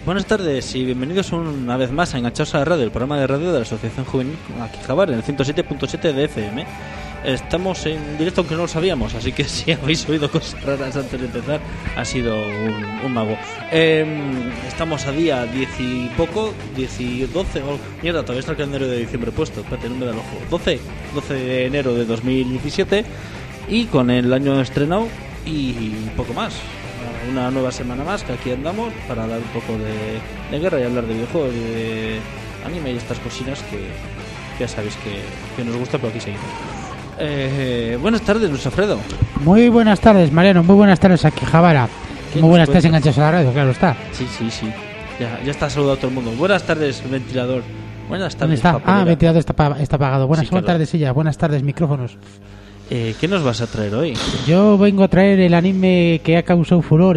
Buenas tardes y bienvenidos una vez más a Enganchados a la Radio, el programa de radio de la Asociación Juvenil Akihabara, en el 107.7 de FM. Estamos en directo, aunque no lo sabíamos, así que si habéis oído cosas raras antes de empezar, ha sido un mago. Estamos a día 10 y poco, 10 y 12, mierda, todavía está el calendario de diciembre puesto, espérate, no me da el ojo. 12 de enero de 2017 y con el año estrenado y poco más. Una nueva semana más que aquí andamos para dar un poco de guerra y hablar de videojuegos, de anime y estas cosinas que ya sabéis que nos gusta, pero aquí seguimos. Buenas tardes, Luis Alfredo. Muy buenas tardes, Mariano. Muy buenas tardes, Akihabara. Muy buenas tardes, Enganchados a la Radio, claro está. Sí. Ya está saludado todo el mundo. Buenas tardes, ventilador. Buenas tardes, ¿dónde está? papelera. Ventilador está apagado. Buenas Sí, claro. tardes, silla. Buenas tardes, micrófonos. ¿Qué nos vas a traer hoy? Yo vengo a traer el anime que ha causado furor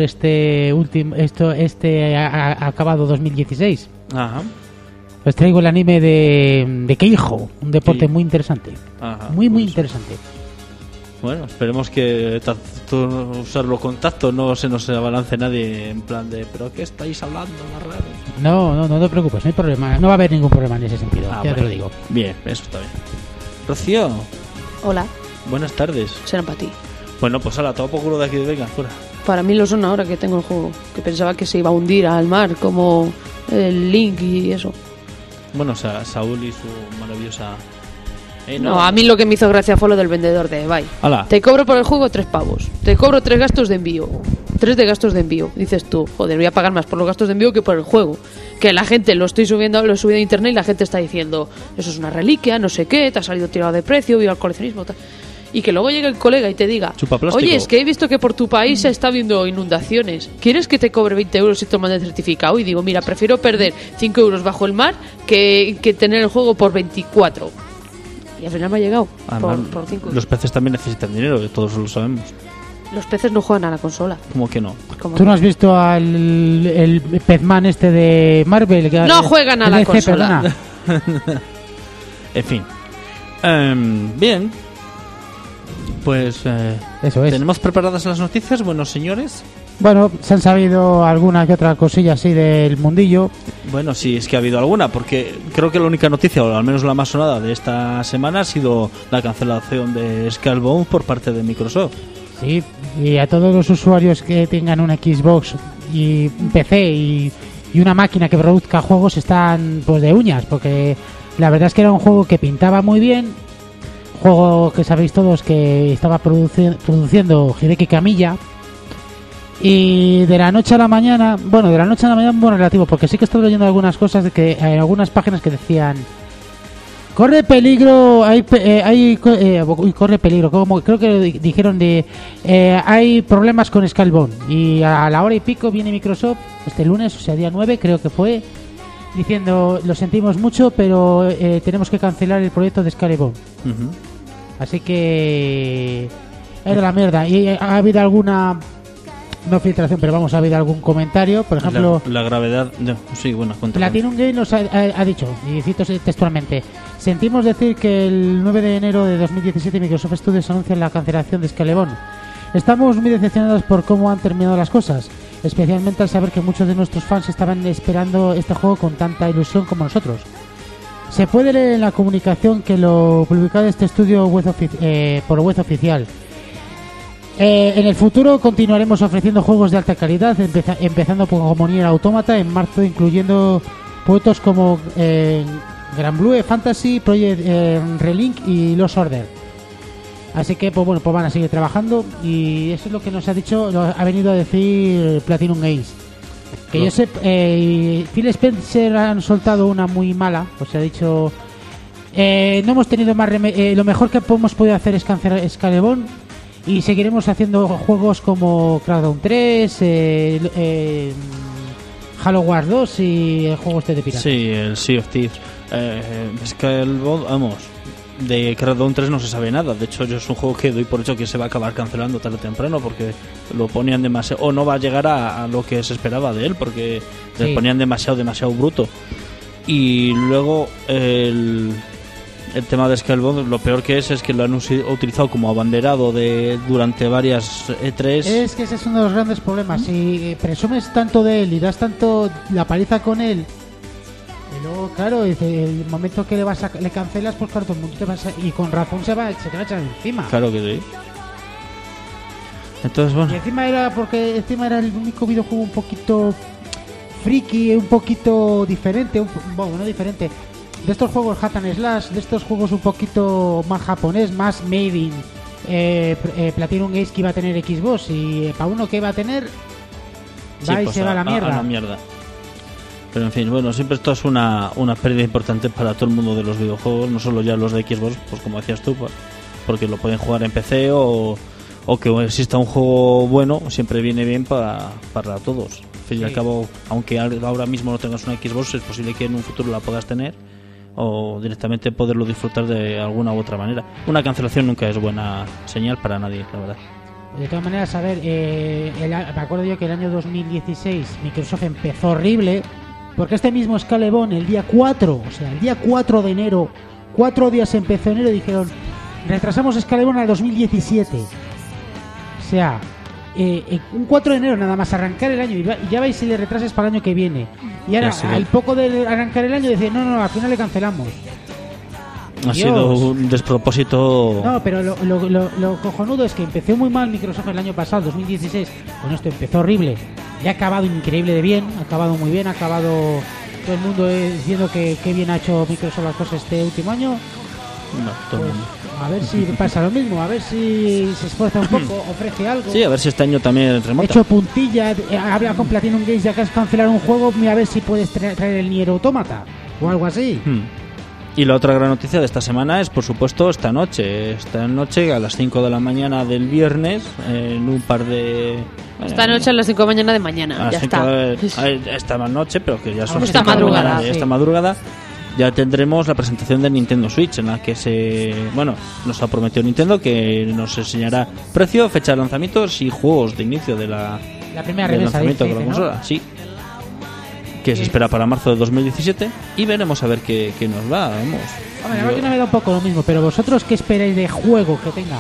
acabado 2016. Ajá. Os traigo el anime de Keijo, un deporte Sí. muy interesante. Ajá, Muy pues, interesante. Bueno, esperemos que tanto usarlo con tacto no se nos abalance nadie en plan de ¿pero qué estáis hablando más raro? No te preocupes, no hay problema. No va a haber ningún problema en ese sentido, ya bueno. te lo digo. Bien, eso está bien. Rocío, Hola, buenas tardes. serán para ti. Bueno, pues ala, todo por culo de aquí, venga, fuera. Para mí lo son ahora que tengo el juego. Que pensaba que se iba a hundir al mar como el Link y eso. Bueno, o sea, Saúl y su maravillosa... No, a mí lo que me hizo gracia fue lo del vendedor de Ebay. Ala. Te cobro por el juego 3 pavos. Te cobro 3 gastos de envío. 3 de gastos de envío. Dices tú, joder, voy a pagar más por los gastos de envío que por el juego. Que la gente lo he subido a internet y la gente está diciendo, eso es una reliquia, no sé qué, te ha salido tirado de precio, viva el coleccionismo, tal. Y que luego llegue el colega y te diga, Chupaplástico. oye, es que he visto que por tu país se está viendo inundaciones. ¿Quieres que te cobre 20 euros si te manda el certificado? Y digo, mira, prefiero perder 5 euros bajo el mar que tener el juego por 24. Y al final me ha llegado Además, por 5 euros. los peces también necesitan dinero, que todos lo sabemos. Los peces no juegan a la consola. ¿Cómo que no? ¿Cómo ¿Tú no has visto el Pezman este de Marvel? No juegan a la DC, consola. perdona. En fin. Bien. Pues Eso es. ¿tenemos preparadas las noticias, buenos señores? Bueno, se han sabido alguna que otra cosilla así del mundillo. Bueno, sí, es que ha habido alguna, porque creo que la única noticia, o al menos la más sonada de esta semana, ha sido la cancelación de Skullbones por parte de Microsoft. Sí, y a todos los usuarios que tengan una Xbox y un PC y una máquina que produzca juegos están pues de uñas, porque la verdad es que era un juego que pintaba muy bien, juego que sabéis todos que estaba produciendo Hideki Kamiya, y de la noche a la mañana, bueno, relativo, porque sí que estoy leyendo algunas cosas de que hay algunas páginas que decían corre peligro, corre peligro, como creo que dijeron hay problemas con Skullbones, y a la hora y pico viene Microsoft este lunes, o sea día 9 creo que fue, diciendo lo sentimos mucho, pero tenemos que cancelar el proyecto de Skullbones. Uh-huh. Así que era la mierda. Y ha habido alguna, no filtración, pero vamos, ha habido algún comentario, por ejemplo, La gravedad... No, sí, bueno, cuéntame. Platinum Game nos ha dicho, y cito textualmente: sentimos decir que el 9 de enero de 2017 Microsoft Studios anuncia la cancelación de Skullbones. Estamos muy decepcionados por cómo han terminado las cosas, especialmente al saber que muchos de nuestros fans estaban esperando este juego con tanta ilusión como nosotros. Se puede leer en la comunicación que lo publicado este estudio por web oficial. En el futuro continuaremos ofreciendo juegos de alta calidad, empezando por Nier Automata en marzo, incluyendo proyectos como Granblue Fantasy, Project Relink y Lost Order. Así que pues bueno, pues van a seguir trabajando, y eso es lo que nos ha dicho, ha venido a decir Platinum Games. Que yo sé, Phil Spencer han soltado una muy mala, pues ha dicho no hemos tenido más lo mejor que hemos podido hacer es cancelar Skullbones, y seguiremos haciendo juegos como Crackdown 3, Halo Wars 2 y el juego este de pirata. Sí, el Sea of Thieves. Skullbones, vamos, de Crackdown 3 no se sabe nada. De hecho, yo es un juego que doy por hecho que se va a acabar cancelando tarde o temprano, porque lo ponían demasiado, o no va a llegar a lo que se esperaba de él, porque le ponían demasiado bruto. Y luego el tema de Scalebound, lo peor que es que lo han utilizado como abanderado durante varias E3. Es que ese es uno de los grandes problemas. Si presumes tanto de él y das tanto la paliza con él, y luego, claro, el momento que le cancelas, pues claro, todo el mundo te va y con razón se te va a echar encima. Claro que sí. Entonces, bueno. Y encima era el único videojuego un poquito friki, un poquito diferente, bueno, no diferente, de estos juegos hack and slash, de estos juegos un poquito más japonés, más made in Platinum Games, que iba a tener Xbox, y para uno que iba a tener va y pues se va a la mierda. A la mierda. Pero en fin, bueno, siempre esto es una pérdida importante para todo el mundo de los videojuegos, no solo ya los de Xbox, pues como decías tú, pues, porque lo pueden jugar en PC o que exista un juego bueno, siempre viene bien para todos. Al fin y al cabo, aunque ahora mismo no tengas una Xbox, es posible que en un futuro la puedas tener o directamente poderlo disfrutar de alguna u otra manera. Una cancelación nunca es buena señal para nadie, la verdad. De todas maneras, a ver, me acuerdo yo que el año 2016 Microsoft empezó horrible, porque este mismo Scalebound, el día 4, o sea, el día 4 de enero, 4 días empezó enero, y dijeron, retrasamos Scalebound al 2017. O sea, un 4 de enero nada más arrancar el año, y ya vais si le retrasas para el año que viene. Y ahora, al poco de arrancar el año, decían, no, al final le cancelamos. Ha sido un despropósito. No, pero lo cojonudo es que empezó muy mal Microsoft el año pasado, 2016. Bueno, esto empezó horrible y ha acabado increíble de bien, ha acabado muy bien, ha acabado todo el mundo diciendo que bien ha hecho Microsoft las cosas este último año. No, todo pues, a ver si pasa lo mismo, a ver si se esfuerza un poco, ofrece algo. Sí, a ver si este año también remota. Hecho puntilla, habla con Platinum Games, ya que has cancelado un juego, a ver si puedes traer el Nier Automata o algo así. Y la otra gran noticia de esta semana es, por supuesto, esta noche a las 5 de la mañana del viernes, en un par de... Esta noche a las 5 de la mañana de mañana, ya está. Esta noche, pero que ya son esta madrugada. Esta madrugada ya tendremos la presentación de Nintendo Switch, en la que nos ha prometido Nintendo que nos enseñará precio, fecha de lanzamientos y juegos de inicio de la primera del remesa, lanzamiento de la ¿no? consola. Sí. Que se espera para marzo de 2017 y veremos a ver qué nos va, vamos. Hombre, la máquina me da un poco lo mismo, pero vosotros, ¿qué esperáis de juego que tenga?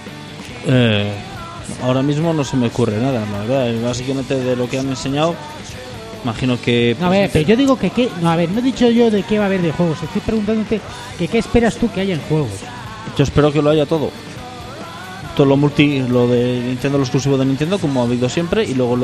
Ahora mismo no se me ocurre nada, la verdad. Básicamente de lo que han enseñado, imagino que... No, a ver, pero yo digo que no he dicho yo de qué va a haber de juegos. Estoy preguntándote que qué esperas tú que haya en juegos. Yo espero que lo haya todo. Todo lo de Nintendo, lo exclusivo de Nintendo, como ha habido siempre, y luego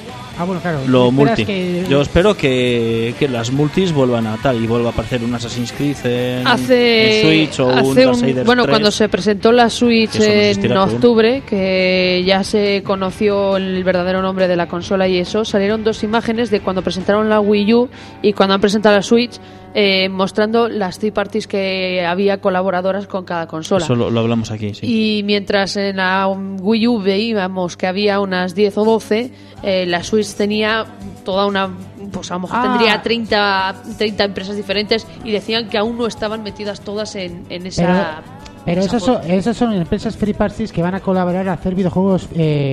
lo multi. Yo espero que las multis vuelvan a tal y vuelva a aparecer un Assassin's Creed en Switch o un Darksiders 3. Cuando se presentó la Switch en octubre, que ya se conoció el verdadero nombre de la consola y eso, salieron 2 imágenes de cuando presentaron la Wii U y cuando han presentado la Switch, mostrando las third parties que había colaboradoras con cada consola. Eso lo hablamos aquí, sí. Y mientras en la Wii U veíamos que había unas 10 o 12, la Switch tenía toda una... Pues a lo mejor tendría 30 empresas diferentes, y decían que aún no estaban metidas todas en esa... Pero esas son empresas free parties que van a colaborar a hacer videojuegos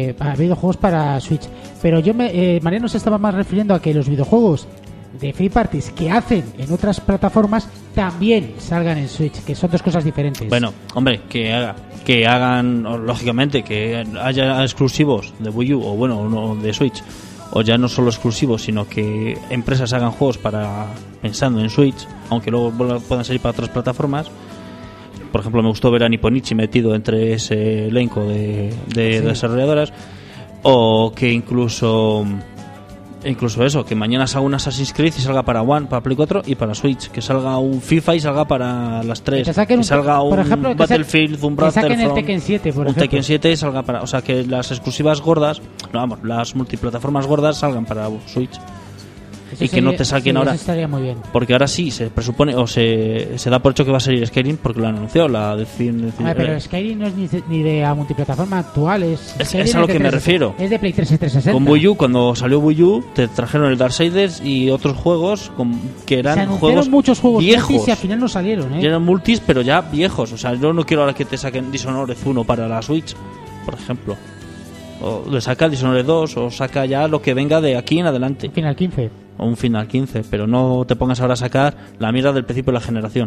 para Switch. Pero Mariano se estaba más refiriendo a que los videojuegos de free parties que hacen en otras plataformas también salgan en Switch, que son 2 cosas diferentes. Bueno, hombre, que hagan, lógicamente, que haya exclusivos de Wii U o de Switch, o ya no solo exclusivos, sino que empresas hagan juegos pensando en Switch, aunque luego puedan salir para otras plataformas. Por ejemplo, me gustó ver a Nipponichi metido entre ese elenco de desarrolladoras, o que incluso eso, que mañana salga un Assassin's Creed y salga para One, para Play 4 y para Switch, que salga un FIFA y salga para las 3, que salga un Battlefield, un Battlefront, el Tekken 7, por un ejemplo. Tekken 7 y salga para... O sea, que las exclusivas gordas, las multiplataformas gordas salgan para Switch. Eso y que no te saquen ahora. Eso estaría muy bien. Porque ahora sí se presupone o se da por hecho que va a salir Skyrim, porque lo han anunciado. Pero Skyrim no es ni de la multiplataforma actual. Es a lo que me refiero. Es de Play 3 y 360. Con Wii U, cuando salió Wii U, te trajeron el Darksiders y otros juegos que eran muchos juegos viejos. Y al final no salieron. Y eran multis, pero ya viejos. O sea, yo no quiero ahora que te saquen Dishonored 1 para la Switch, por ejemplo. O le saca Dishonored 2, o saca ya lo que venga de aquí en adelante. Final 15. O un Final 15, pero no te pongas ahora a sacar la mierda del principio de la generación.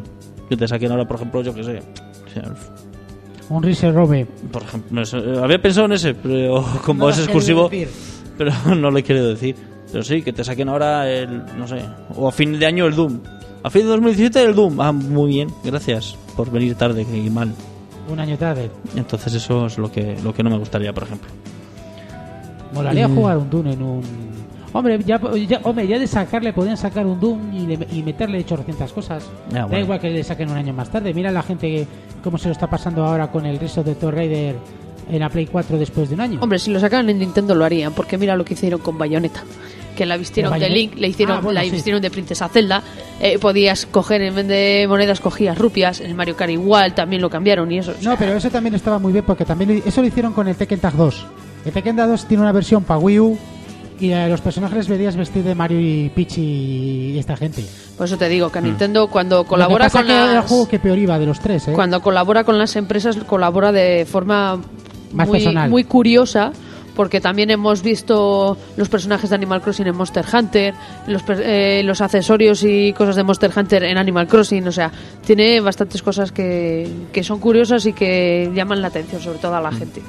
Que te saquen ahora, por ejemplo, yo que sé. O sea, Un Rise Robe. por ejemplo, había pensado en ese, pero como No es lo has exclusivo, querido decir. pero no le quiero decir. Pero sí, que te saquen ahora el, no sé, o a fin de año el Doom. A fin de 2017 el Doom. Ah, muy bien, gracias por venir tarde y mal. Un año tarde. Entonces eso es lo que no me gustaría, por ejemplo. Molaría jugar un Doom en un... Hombre, ya de sacarle, podrían sacar un Doom y meterle 800 cosas. Ya, Da bueno. igual que le saquen un año más tarde. Mira la gente cómo se lo está pasando ahora con el resto de Tomb Raider en la Play 4 después de un año. Hombre, si lo sacaran en Nintendo lo harían, porque mira lo que hicieron con Bayonetta. Que la vistieron de Link, la sí. vistieron de Princesa Zelda. Podías coger, en vez de monedas, cogías rupias. En el Mario Kart igual, también lo cambiaron y eso. No, pero eso también estaba muy bien porque también eso lo hicieron con el Tekken Tag 2. El Tekken Tag 2 tiene una versión para Wii U y a los personajes verías vestir de Mario y Peach y esta gente. Por eso te digo que Nintendo cuando Lo colabora que pasa con que era el las... juego que peor iba de los tres, ¿eh? Cuando colabora con las empresas, colabora de forma Más personal. muy curiosa, porque también hemos visto los personajes de Animal Crossing en Monster Hunter, los accesorios y cosas de Monster Hunter en Animal Crossing, o sea, tiene bastantes cosas que son curiosas y que llaman la atención, sobre todo a la gente.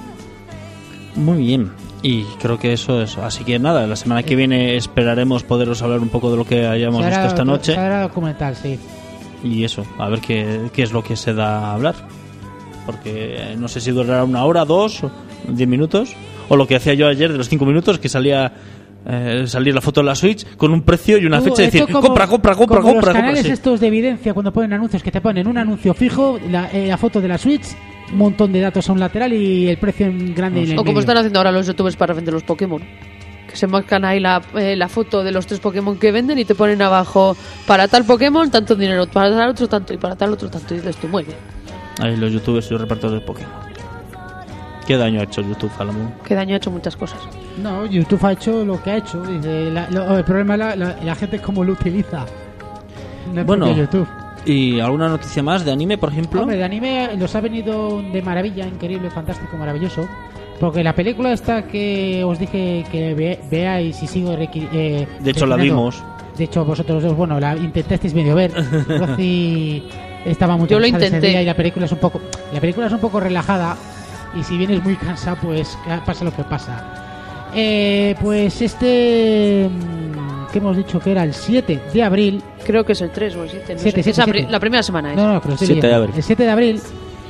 Muy bien. Y creo que eso es. Así que nada, la semana que viene esperaremos poderos hablar un poco de lo que hayamos visto esta noche. Será documental, sí. Y eso, a ver qué es lo que se da a hablar. Porque no sé si durará 1 hora, 2, 10 minutos. O lo que hacía yo ayer de los 5 minutos, que salir la foto de la Switch con un precio y una fecha y decir como compra. los canales Sí. estos de evidencia cuando ponen anuncios que te ponen un anuncio fijo, la foto de la Switch, un montón de datos a un lateral y el precio en grande en el O como medio. están haciendo ahora los youtubers para vender los Pokémon, que se marcan ahí la foto de los 3 Pokémon que venden y te ponen abajo: para tal Pokémon tanto dinero, para tal otro tanto y para tal otro tanto, y dices tú, muy bien. Ahí los youtubers y los repartidores de Pokémon. ¿Qué daño ha hecho YouTube a la mundo? Que daño ha hecho muchas cosas. No, YouTube ha hecho lo que ha hecho. Dice, el problema es la gente cómo lo utiliza. No es Bueno. propio YouTube. ¿Y alguna noticia más de anime, por ejemplo? Hombre, de anime nos ha venido de maravilla, increíble, fantástico, maravilloso. Porque la película esta que os dije que veáis y sigo De hecho, la vimos. De hecho, vosotros dos, bueno, la intentasteis medio ver. Rosy estaba muy Yo lo cansada ese intenté. día y la película es un poco relajada. Y si vienes muy cansado, pues pasa lo que pasa. Pues que hemos dicho que era el 7 de abril. Creo que es el 3 o el 7. No Siete, sé. siete, Es siete. la primera semana. No, pero estoy 7 de leyendo. abril. El 7 de abril,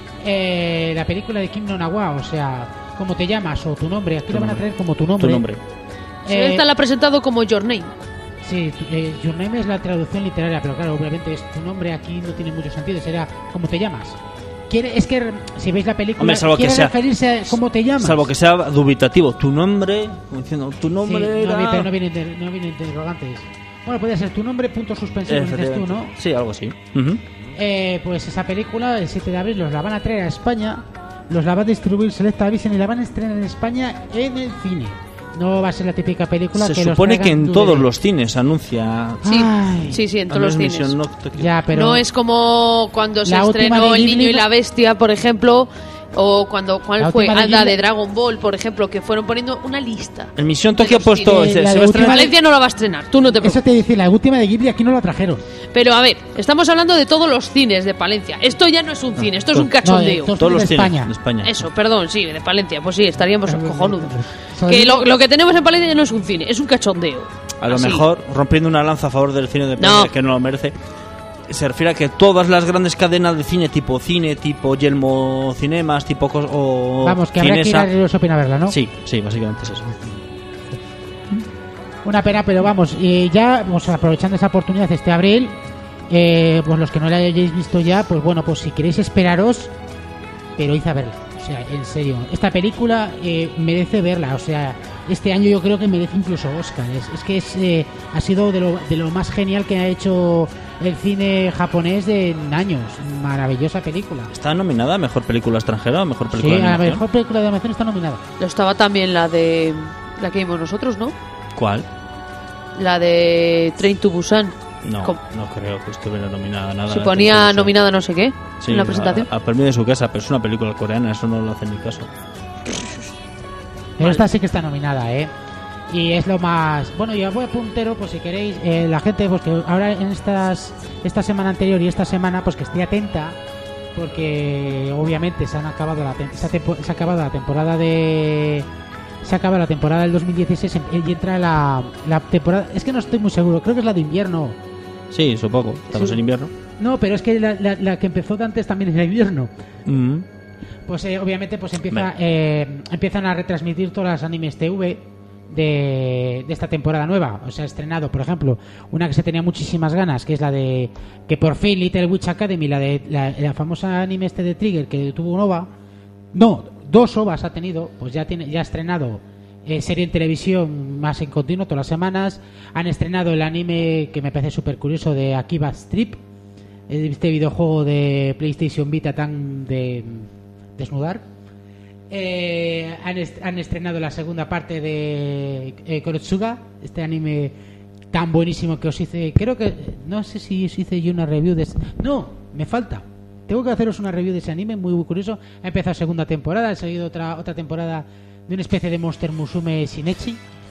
la película de Kim No-na-wa, o sea, ¿cómo te llamas? O tu nombre. Aquí lo van a traer como tu nombre. Tu nombre. Esta la ha presentado como Your Name. Sí, Your Name es la traducción literaria, pero claro, obviamente es tu nombre aquí no tiene mucho sentido, será ¿cómo te llamas? Es que si veis la película, Hombre, salvo quiere que sea- referirse a cómo te llamas. Salvo que sea dubitativo. Tu nombre, como diciendo, tu Sí, nombre era... pero no viene interrogantes. Bueno, puede ser tu nombre, puntos suspensivos, dices tú, ¿no? Sí, algo así. Ujú. Pues esa película, el 7 de abril, los la van a traer a España, los la va a distribuir Selecta Vision y la van a estrenar en España en el cine. No va a ser la típica película Se que los supone que traigan en tú todos de- los cines anuncia... Sí, Ay. sí, en Al todos los menos cines. Mission Nocturne. Ya, pero No es como cuando se La última estrenó de El Ghibli Niño y no- la Bestia, por ejemplo, o cuando ¿cuál La fue? última de Alda Ghibli- de Dragon Ball, por ejemplo, que fueron poniendo una lista. El Misión De Tokio ha los puesto... cines. Se La va a última estrenar... Valencia no la va a estrenar, tú no te preocupes. eso te dice, la última de Ghibli aquí no la trajeron. Pero a ver, estamos hablando de todos los cines de Palencia. Esto ya no es un cine, esto es un No, cachondeo. de Todos los de cines España. de España. Eso, perdón, sí, de Palencia. Pues sí, estaríamos cojonudos. Eso Que es- lo que tenemos en Palencia ya no es un cine, es un cachondeo. A lo Así. mejor, rompiendo una lanza a favor del cine de Palencia, No. que no lo merece, se refiere a que todas las grandes cadenas de cine, tipo Yelmo Cinemas, tipo... o Vamos, que habrá que ir Cinesa... a Río Shopping a verla, ¿no? Sí, básicamente es eso. Una pena, pero vamos, ya pues, aprovechando esa oportunidad este abril, pues los que no la hayáis visto ya, pues bueno, pues si queréis esperaros, pero id a verla. O sea, en serio, esta película merece verla. O sea, este año yo creo que merece incluso Oscar. Es que ha sido de lo más genial que ha hecho el cine japonés en años. Maravillosa película. ¿Está nominada a Mejor Película Extranjera o Mejor Película Sí, de a la Animación? mejor película de animación está nominada. Lo estaba también la de la que vimos nosotros, ¿no? ¿Cuál? La de Train to Busan. No, ¿Cómo? no creo que estuviera nominada a nada. Se ponía nominada no sé qué Sí, en la presentación. A Premio de su casa, pero es una película coreana, eso no lo hace ni caso. Pero esta sí que está nominada, ¿eh? Y es lo más... Bueno, y os voy a puntero, pues si queréis, la gente, pues que ahora en esta semana anterior y esta semana, pues que esté atenta, porque obviamente se ha acabado la temporada de... Se acaba la temporada del 2016 y entra la temporada... Es que no estoy muy seguro, creo que es la de invierno. Sí, supongo, estamos Sí. en invierno. No, pero es que la que empezó de antes también es la invierno. Mm. Pues obviamente pues empiezan a retransmitir todas las animes TV de esta temporada nueva. O sea, estrenado, por ejemplo, una que se tenía muchísimas ganas, que es la de... Que por fin Little Witch Academy, la famosa anime de Trigger, que tuvo un OVA... No, 2 OVAs ha tenido, pues ya ha estrenado serie en televisión más en continuo todas las semanas. Han estrenado el anime que me parece súper curioso de Akiba Strip, este videojuego de PlayStation Vita tan de desnudar. Han estrenado la segunda parte de Konosuba, este anime tan buenísimo que os hice, creo que, no sé si os hice yo una review de no, me falta. Tengo que haceros una review de ese anime, muy curioso. Ha empezado segunda temporada, ha salido otra temporada de una especie de Monster Musume Shinichi.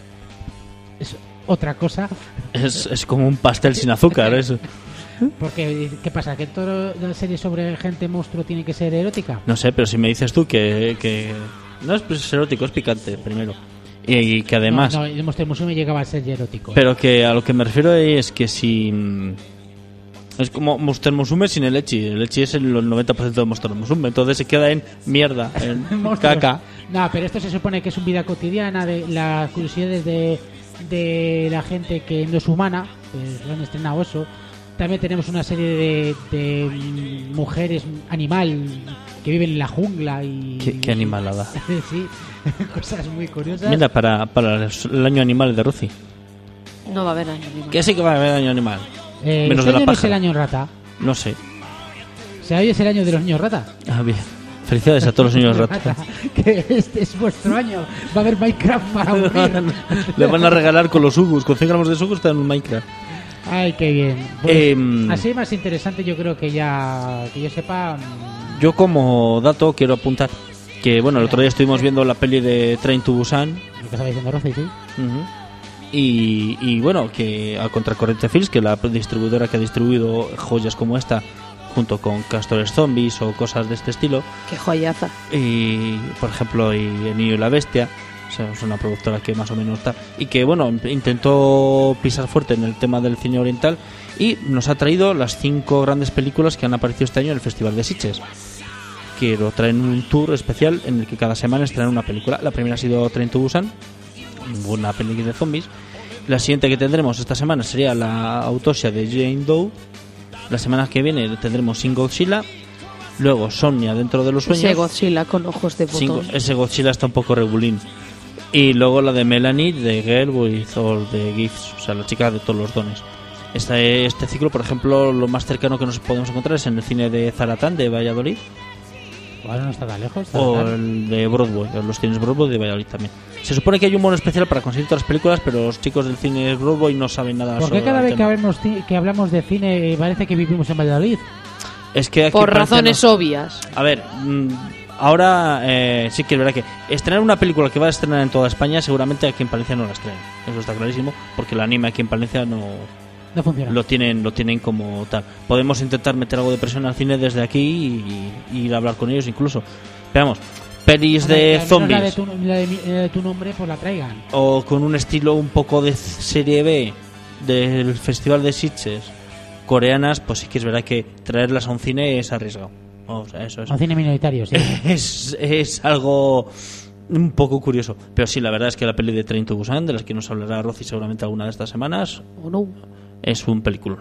Es otra cosa. Es como un pastel sin azúcar, eso. Porque, ¿qué pasa? ¿Que toda la serie sobre gente monstruo tiene que ser erótica? No sé, pero si me dices tú que no es erótico, es picante, primero. Y que además... No, el Monster Musume llegaba a ser erótico. Pero que a lo que me refiero es que si... Es como Monster Musume sin el ecchi. El ecchi es el 90% de Monster Musume. Entonces se queda en mierda, en Monstruos. caca. No, pero esto se supone que es una vida cotidiana de las curiosidades de la gente que no es humana. Pues lo han estrenado eso. También tenemos una serie de mujeres animal que viven en la jungla y... Qué animalada. Sí, cosas muy curiosas. Mira, para el año animal de Ruzi. No va a haber año animal. Que sí que va a haber año animal. Menos este de la año no es pájara. el año rata. No sé. O sea, hoy es el año de los niños rata. Ah, bien. Felicidades a todos los niños rata. Que este es vuestro año. Va a haber Minecraft para morir. Le van a regalar con los Ugus. Con 100 gramos de Ugus está en un Minecraft. Ay, qué bien. Pues, así más interesante yo creo que yo sepa... Yo como dato quiero apuntar que, bueno, el otro día estuvimos viendo la peli de Train to Busan. Lo que estaba diciendo Rosy, sí. Uh-huh. Y bueno, que a Contracorriente Films, que la distribuidora que ha distribuido joyas como esta, junto con Castores Zombies o cosas de este estilo. Qué joyaza. Y, por ejemplo, y El Niño y la Bestia. O sea, es una productora que más o menos está. Y que, bueno, intentó pisar fuerte en el tema del cine oriental. Y nos ha traído las 5 grandes películas que han aparecido este año en el Festival de Sitges. Que lo traen un tour especial en el que cada semana estrenan una película. La primera ha sido Train to Busan, una película de zombies. La siguiente que tendremos esta semana sería La autopsia de Jane Doe. La semana que viene tendremos Shin Godzilla. Luego Sonia dentro de los sueños. Ese Godzilla con ojos de botón. Ese Godzilla está un poco regulín. Y luego la de Melanie, de Girl with All the Gifts, o sea, la chica de todos los dones. Este ciclo, por ejemplo, lo más cercano que nos podemos encontrar es en el cine de Zaratán, de Valladolid. Bueno, no está tan lejos. O el de Broadway, los cines Broadway de Valladolid también. Se supone que hay un mono especial para conseguir todas las películas, pero los chicos del cine Broadway no saben nada ¿Por sobre qué cada el vez tema. que hablamos de cine parece que vivimos en Valladolid? Es que aquí Por parece razones obvias. A ver, ahora sí que es verdad que estrenar una película que va a estrenar en toda España, seguramente aquí en Palencia no la estrenen. Eso está clarísimo, porque el anime aquí en Palencia no funciona. lo tienen como tal. Podemos intentar meter algo de presión al cine desde aquí y ir a hablar con ellos incluso. Veamos, pelis de zombies La de tu nombre, pues la traigan. o con un estilo un poco de serie B del Festival de Sitges, coreanas, pues sí que es verdad que traerlas a un cine es arriesgado. O sea, eso es. A un cine minoritario, sí. Es algo un poco curioso. Pero sí, la verdad es que la peli de Train to Busan, de las que nos hablará Rosy seguramente alguna de estas semanas, ¿O no? es un película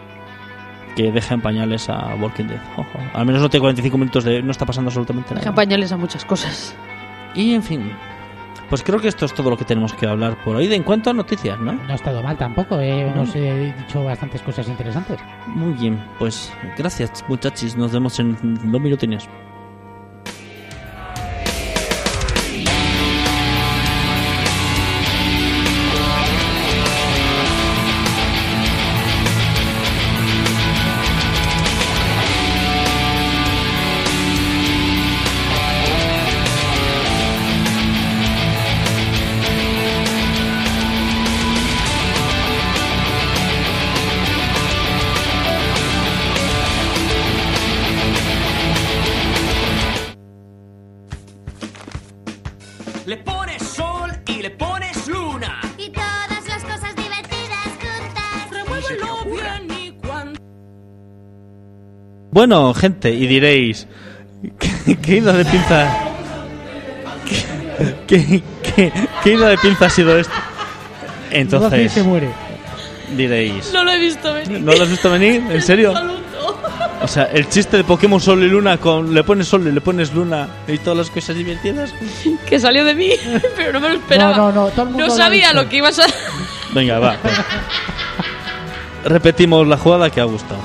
que deja en pañales a Walking Dead. Ojo. Al menos no tiene 45 minutos de... No está pasando absolutamente nada. Dejan pañales a muchas cosas. Y en fin, pues creo que esto es todo lo que tenemos que hablar por hoy. En cuanto a noticias, ¿no? No ha estado mal tampoco, nos he dicho bastantes cosas interesantes. Muy bien, pues gracias muchachos. Nos vemos en 2 minutines. Le pones sol y le pones luna. Y todas las cosas divertidas juntas. Remuévelo bien y cuando... Bueno, gente, y diréis, ¿qué hilo de pinza? ¿Qué hilo de pinza ha sido esto? Entonces, se muere. diréis, No lo he visto venir. ¿no lo has visto venir? ¿En serio? O sea, el chiste de Pokémon Sol y Luna con le pones Sol y le pones Luna y todas las cosas divertidas. Que salió de mí, pero no me lo esperaba. No, todo el mundo No lo ha sabía visto. lo que ibas a... Venga, va. Repetimos la jugada que ha gustado.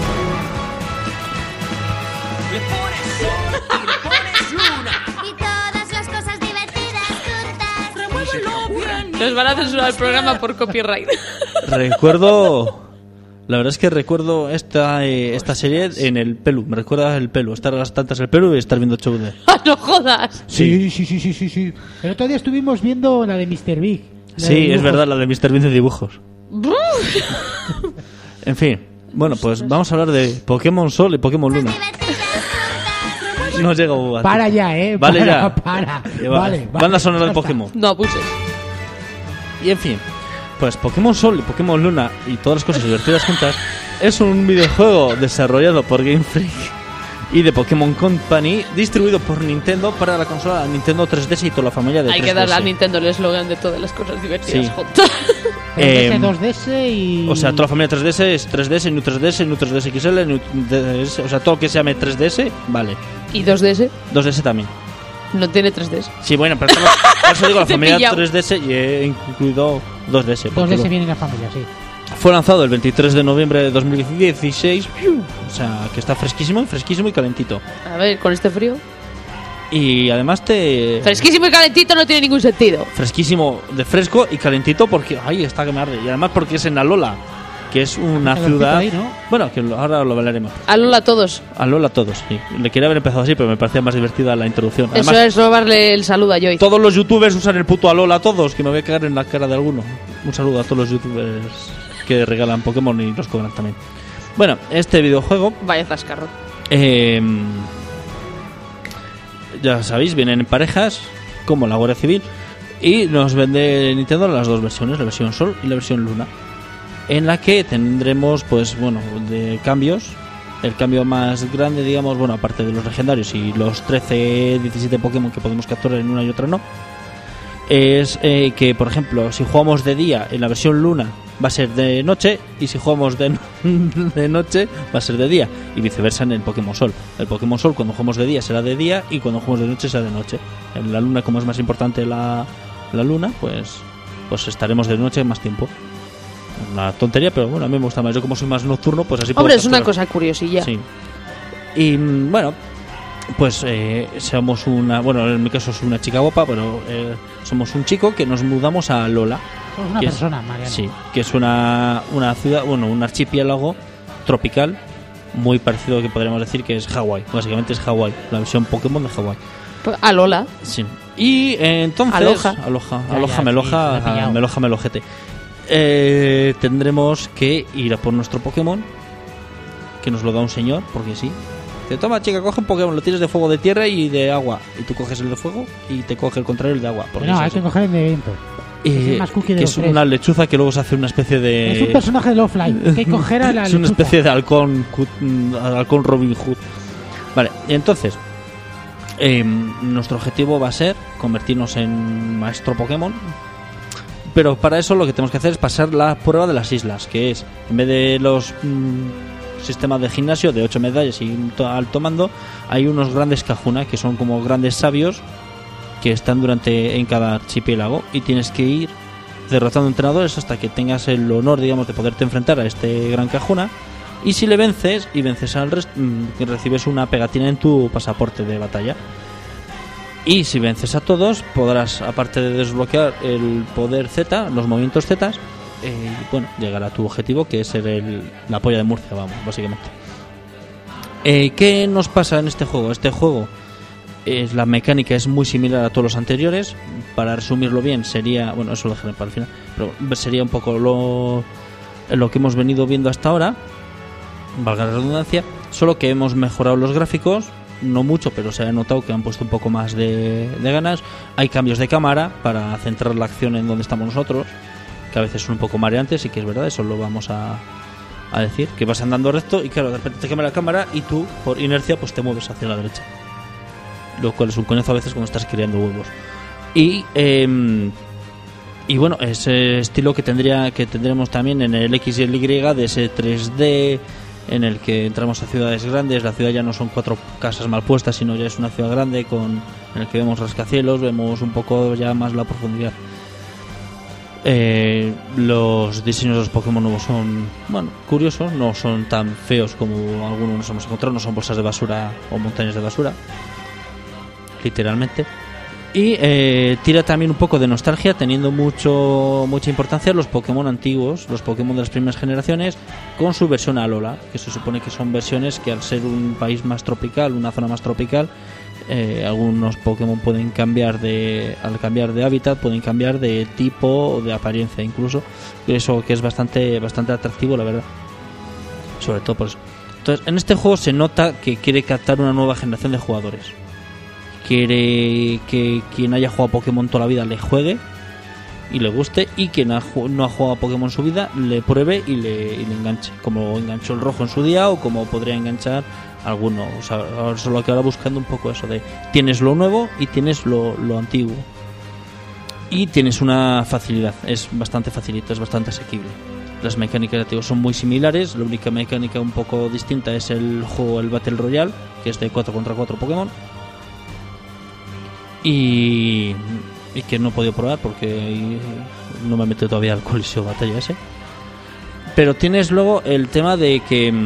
Le pones sol y le pones luna. Y todas las cosas divertidas juntas. Remuévelo bien. Nos van a censurar el programa por copyright. Recuerdo... La verdad es que recuerdo esta serie en el Pelu. Me recuerda el Pelu. Estar a las tantas el Pelu y estar viendo show de... ¡Ah, no jodas! Sí. El otro día estuvimos viendo la de Mr. Big. La de Sí, es dibujos. verdad, la de Mr. Bean de dibujos. En fin, bueno, pues vamos a hablar de Pokémon Sol y Pokémon Luna. Divertidas juntas. No llega a Para ya, Vale ya. Para. Vale, banda sonora de Pokémon. No abuses. Y en fin, pues Pokémon Sol y Pokémon Luna y todas las cosas divertidas juntas es un videojuego desarrollado por Game Freak y de Pokémon Company, distribuido por Nintendo para la consola Nintendo 3DS y toda la familia de 3DS. Hay que darle a Nintendo el eslogan de todas las cosas divertidas Sí. juntas. 2DS y... O sea, toda la familia 3DS es 3DS, New 3DS, New 3DS XL, New 3DS, o sea, todo lo que se llame 3DS, vale. ¿Y 2DS? 2DS también. No tiene 3DS. Sí, bueno, pero por eso digo la Te he familia pillado. 3DS y he incluido 2DS. porque 2DS viene en la familia, sí. fue lanzado el 23 de noviembre de 2016, o sea, que está fresquísimo y calentito. A ver, con este frío. Y además Fresquísimo y calentito no tiene ningún sentido. fresquísimo de fresco y calentito porque... Ay, está que me arde. Y además porque es en Alola, que es una Calorcito ciudad... ahí, ¿no? Bueno, que ahora lo hablaremos. Alola a todos. Alola a todos, sí. Le quería haber empezado así, pero me parecía más divertida la introducción. Eso Además, es robarle el saludo a Joy. todos los youtubers usan el puto Alola a todos, que me voy a cagar en la cara de alguno. Un saludo a todos los youtubers que regalan Pokémon y los cobran también. Bueno, este videojuego, Vaya zascarro. ya sabéis, vienen en parejas, como la Guardia Civil, y nos vende Nintendo las dos versiones, la versión Sol y la versión Luna, en la que tendremos, pues bueno, de cambios. El cambio más grande, digamos, bueno, aparte de los legendarios y los 13, 17 Pokémon que podemos capturar en una y otra no, es que, por ejemplo, si jugamos de día en la versión Luna va a ser de noche, y si jugamos de noche va a ser de día, y viceversa en el Pokémon Sol. El Pokémon Sol, cuando jugamos de día será de día, y cuando jugamos de noche será de noche. En la Luna, como es más importante la Luna, pues estaremos de noche más tiempo. Una tontería, pero bueno, a mí me gusta más. Yo, como soy más nocturno, pues así puedo Hombre, es una capturar. cosa curiosilla. Sí. Y bueno, pues somos una... Bueno, en mi caso es una chica guapa, pero somos un chico que nos mudamos a Lola. Somos una que es- persona, Mariano. Sí, que es una ciudad, bueno, un archipiélago tropical muy parecido a lo que podríamos decir que es Hawái. Básicamente es Hawái, la versión Pokémon de Hawái. Alola. Sí. Y entonces... Aloha. Aloha, Ya, aloha, sí, meloja, se la he pillado. meloja, melojete. Tendremos que ir a por nuestro Pokémon, que nos lo da un señor, porque sí. Te toma, chica, coge un Pokémon, lo tienes de fuego, de tierra y de agua. Y tú coges el de fuego y te coge el contrario, el de agua. Porque No, es hay así. que coger el de viento. Es el más cookie de que los es tres. una lechuza que luego se hace una especie de... Es un personaje de offline. Hay que coger a la es una lechuza. especie de halcón Robin Hood. Vale, y entonces nuestro objetivo va a ser convertirnos en maestro Pokémon, pero para eso lo que tenemos que hacer es pasar la prueba de las islas, que es, en vez de los sistemas de gimnasio de 8 medallas y un alto mando, hay unos grandes Kahuna, que son como grandes sabios que están en cada archipiélago, y tienes que ir derrotando entrenadores hasta que tengas el honor, digamos, de poderte enfrentar a este gran Kahuna. Y si le vences y vences al resto, recibes una pegatina en tu pasaporte de batalla. Y si vences a todos, podrás, aparte de desbloquear el poder Z, los movimientos Z, bueno, llegar a tu objetivo, que es ser la polla de Murcia, vamos, básicamente. ¿Qué nos pasa en este juego? Este juego, la mecánica es muy similar a todos los anteriores. Para resumirlo bien, sería... Bueno, eso lo dejaré para el final. Pero sería un poco lo que hemos venido viendo hasta ahora, valga la redundancia, solo que hemos mejorado los gráficos no mucho, pero se ha notado que han puesto un poco más de ganas. Hay cambios de cámara para centrar la acción en donde estamos nosotros, que a veces son un poco mareantes, y que es verdad, eso lo vamos a decir, que vas andando recto y claro, de repente te cambia la cámara y tú, por inercia, pues te mueves hacia la derecha, lo cual es un coñazo a veces cuando estás criando huevos. Y bueno, ese estilo que tendremos también en el X y el Y, de ese 3D en el que entramos a ciudades grandes. La ciudad ya no son 4 casas mal puestas, sino ya es una ciudad grande en el que vemos rascacielos, vemos un poco ya más la profundidad. Los diseños de los Pokémon nuevos son, bueno, curiosos, no son tan feos como algunos nos hemos encontrado, no son bolsas de basura o montañas de basura, literalmente. Y tira también un poco de nostalgia, teniendo mucha importancia los Pokémon antiguos, los Pokémon de las primeras generaciones, con su versión Alola, que se supone que son versiones que, al ser un país más tropical, una zona más tropical, algunos Pokémon pueden cambiar al cambiar de hábitat, pueden cambiar de tipo o de apariencia incluso, eso que es bastante atractivo, la verdad, sobre todo por eso. Entonces, en este juego se nota que quiere captar una nueva generación de jugadores. Quiere que quien haya jugado a Pokémon toda la vida le juegue y le guste, y quien no ha jugado a Pokémon en su vida le pruebe y le enganche, como enganchó el rojo en su día, o como podría enganchar alguno. O sea, solo que ahora buscando un poco eso de tienes lo nuevo y tienes lo antiguo, y tienes una facilidad, es bastante facilito, es bastante asequible. Las mecánicas, digo, son muy similares. La única mecánica un poco distinta es el Battle Royale, que es de 4 contra 4 Pokémon, y que no he podido probar porque no me he metido todavía al Coliseo Batalla ese. Pero tienes luego el tema de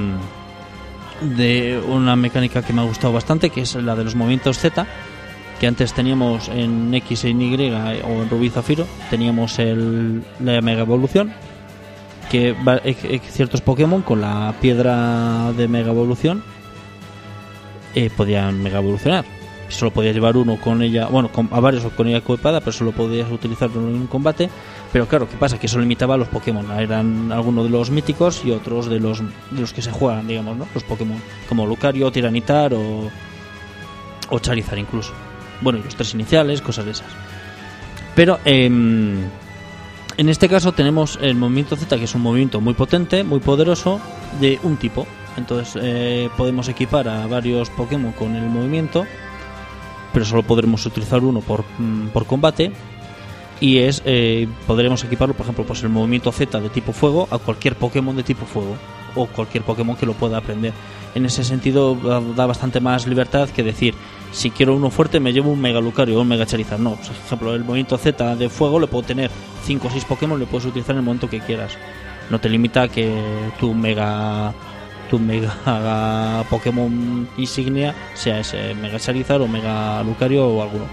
una mecánica que me ha gustado bastante, que es la de los movimientos Z, que antes teníamos en X e Y o en Rubí y Zafiro. Teníamos la Mega Evolución, que ciertos Pokémon con la piedra de Mega Evolución podían Mega Evolucionar. Solo podías llevar uno con ella, bueno, a varios con ella equipada, pero solo podías utilizarlo en un combate. Pero claro, ¿qué pasa? Que eso limitaba a los Pokémon. Eran algunos de los míticos y otros de los que se juegan, digamos, ¿no? Los Pokémon como Lucario, Tiranitar o Charizard incluso. Bueno, y los 3 iniciales, cosas de esas. Pero en este caso tenemos el movimiento Z, que es un movimiento muy potente, muy poderoso, de un tipo. Entonces podemos equipar a varios Pokémon con el movimiento, pero solo podremos utilizar uno por combate. Y podremos equiparlo, por ejemplo, pues el movimiento Z de tipo fuego a cualquier Pokémon de tipo fuego, o cualquier Pokémon que lo pueda aprender. En ese sentido da bastante más libertad que decir, si quiero uno fuerte me llevo un Mega Lucario o un Mega Charizard. No, por ejemplo, el movimiento Z de fuego le puedo tener 5 o 6 Pokémon, le puedes utilizar en el momento que quieras. No te limita a que tu mega Pokémon insignia sea ese Mega Charizard o Mega Lucario o alguno.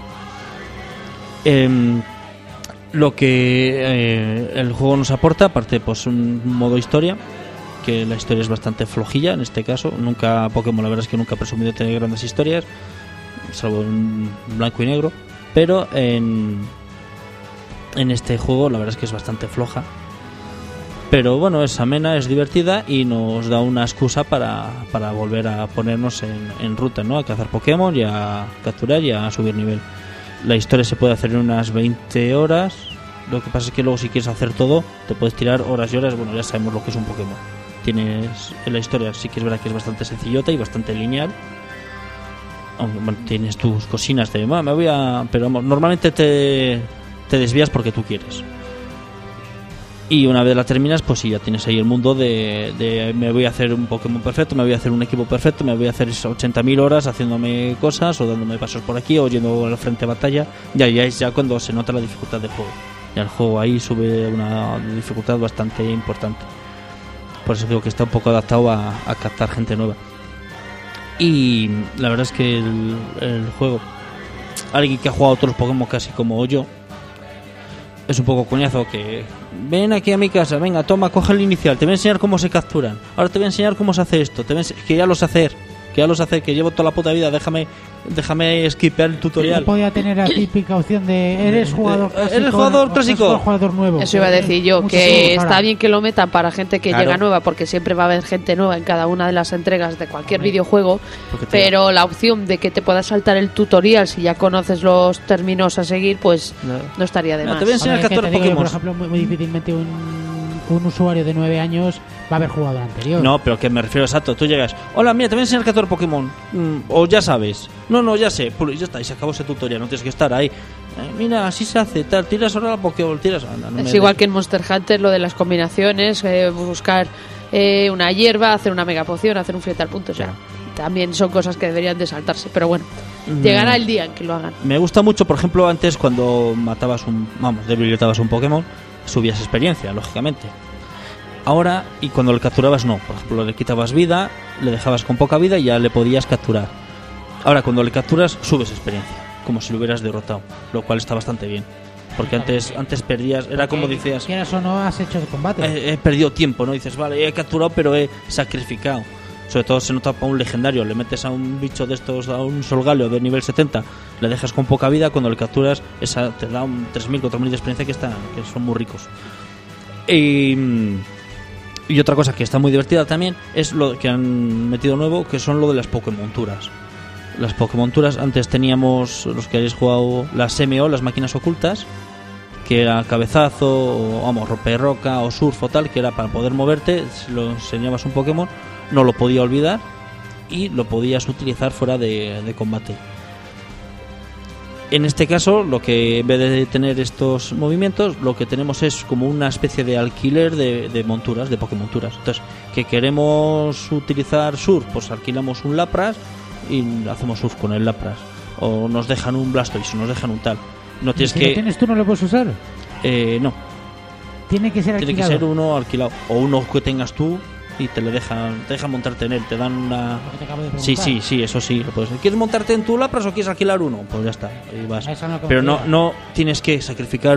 Lo que el juego nos aporta, aparte, pues un modo historia, que la historia es bastante flojilla en este caso. Pokémon, la verdad es que nunca ha presumido tener grandes historias, salvo en blanco y negro, pero en este juego la verdad es que es bastante floja. Pero bueno, es amena, es divertida y nos da una excusa para volver a ponernos en ruta, ¿no? A cazar Pokémon y a capturar y a subir nivel. La historia se puede hacer en unas 20 horas. Lo que pasa es que luego, si quieres hacer todo, te puedes tirar horas y horas. Bueno, ya sabemos lo que es un Pokémon. La historia sí que es verdad que es bastante sencillota y bastante lineal. Aunque, bueno, tienes tus cocinas de pero vamos, normalmente te desvías porque tú quieres. Y una vez la terminas, pues sí, ya tienes ahí el mundo de me voy a hacer un Pokémon perfecto, me voy a hacer un equipo perfecto, me voy a hacer 80.000 horas haciéndome cosas o dándome pasos por aquí o yendo al frente de batalla. Ya es cuando se nota la dificultad del juego. Ya el juego ahí sube una dificultad bastante importante. Por eso digo que está un poco adaptado a captar gente nueva. Y la verdad es que el juego, alguien que ha jugado a otros Pokémon casi como yo, es un poco coñazo que ven aquí a mi casa, venga, toma, coge el inicial, te voy a enseñar cómo se capturan, ahora te voy a enseñar cómo se hace esto, que ya lo sé hacer, que llevo toda la puta vida, déjame déjame skipear el tutorial. Podía tener la típica opción de eres jugador clásico. ¿Eres jugador clásico? Eres jugador nuevo. Eso iba a decir yo, Muchos que juegos está ahora. bien que lo metan para gente que Claro. llega nueva, porque siempre va a haber gente nueva en cada una de las entregas de cualquier videojuego, Porque te- pero la opción de que te puedas saltar el tutorial si ya conoces los términos a seguir, pues no estaría de Mira, más. te voy a enseñar a Hombre, es que capturar te digo yo, Pokémon. por ejemplo, muy difícilmente un usuario de 9 años va a haber jugado al anterior. No, pero que me refiero exacto. Tú llegas, hola, mira, te voy a enseñar a capturar Pokémon. O ya sabes. No, ya sé. Y ya está, y se acabó ese tutorial. No tienes que estar ahí. Mira, así se hace, tal. Tiras ahora la Pokéball, tiras. Anda, no Es me igual des- que en Monster Hunter lo de las combinaciones, buscar una hierba, hacer una mega poción, hacer un frente al punto. O sea, también son cosas que deberían de saltarse. Pero bueno, llegará el día en que lo hagan. Me gusta mucho, por ejemplo, antes cuando debilitabas un Pokémon, subías experiencia, lógicamente. Ahora, y cuando le capturabas, no. Por ejemplo, le quitabas vida, le dejabas con poca vida y ya le podías capturar. Ahora, cuando le capturas, subes experiencia, como si lo hubieras derrotado, lo cual está bastante bien. Porque antes perdías, era como decías, Quieras o no, has hecho de combate. he perdido tiempo, ¿no? Dices, vale, he capturado, pero he sacrificado. Sobre todo se nota para un legendario, le metes a un bicho de estos, a un Solgaleo de nivel 70, le dejas con poca vida, cuando le capturas, esa te da un 3.000, 4.000 de experiencia que son muy ricos. Y otra cosa que está muy divertida también es lo que han metido nuevo, que son lo de las Pokémonturas. Las Pokémonturas, antes teníamos, los que habéis jugado, las MO, las máquinas ocultas, que era cabezazo, o vamos, romper roca o surf o tal, que era para poder moverte, si lo enseñabas un Pokémon, no lo podía olvidar y lo podías utilizar fuera de combate. En este caso, lo que en vez de tener estos movimientos, lo que tenemos es como una especie de alquiler de monturas, de Pokémonturas. Entonces, que queremos utilizar surf, pues alquilamos un Lapras y hacemos surf con el Lapras. O nos dejan un Blastoise, o nos dejan un tal. No tienes si que... lo tienes tú, no lo puedes usar. no, Tiene que ser tiene que alquilado. ser uno alquilado. O uno que tengas tú y te dejan montarte en él. Te dan una... Lo que te acabo de Sí, preguntar. eso sí. Lo puedes. ¿Quieres montarte en tu Lapras o quieres alquilar uno? Pues ya está, ahí vas. Eso no Pero confía. no tienes que sacrificar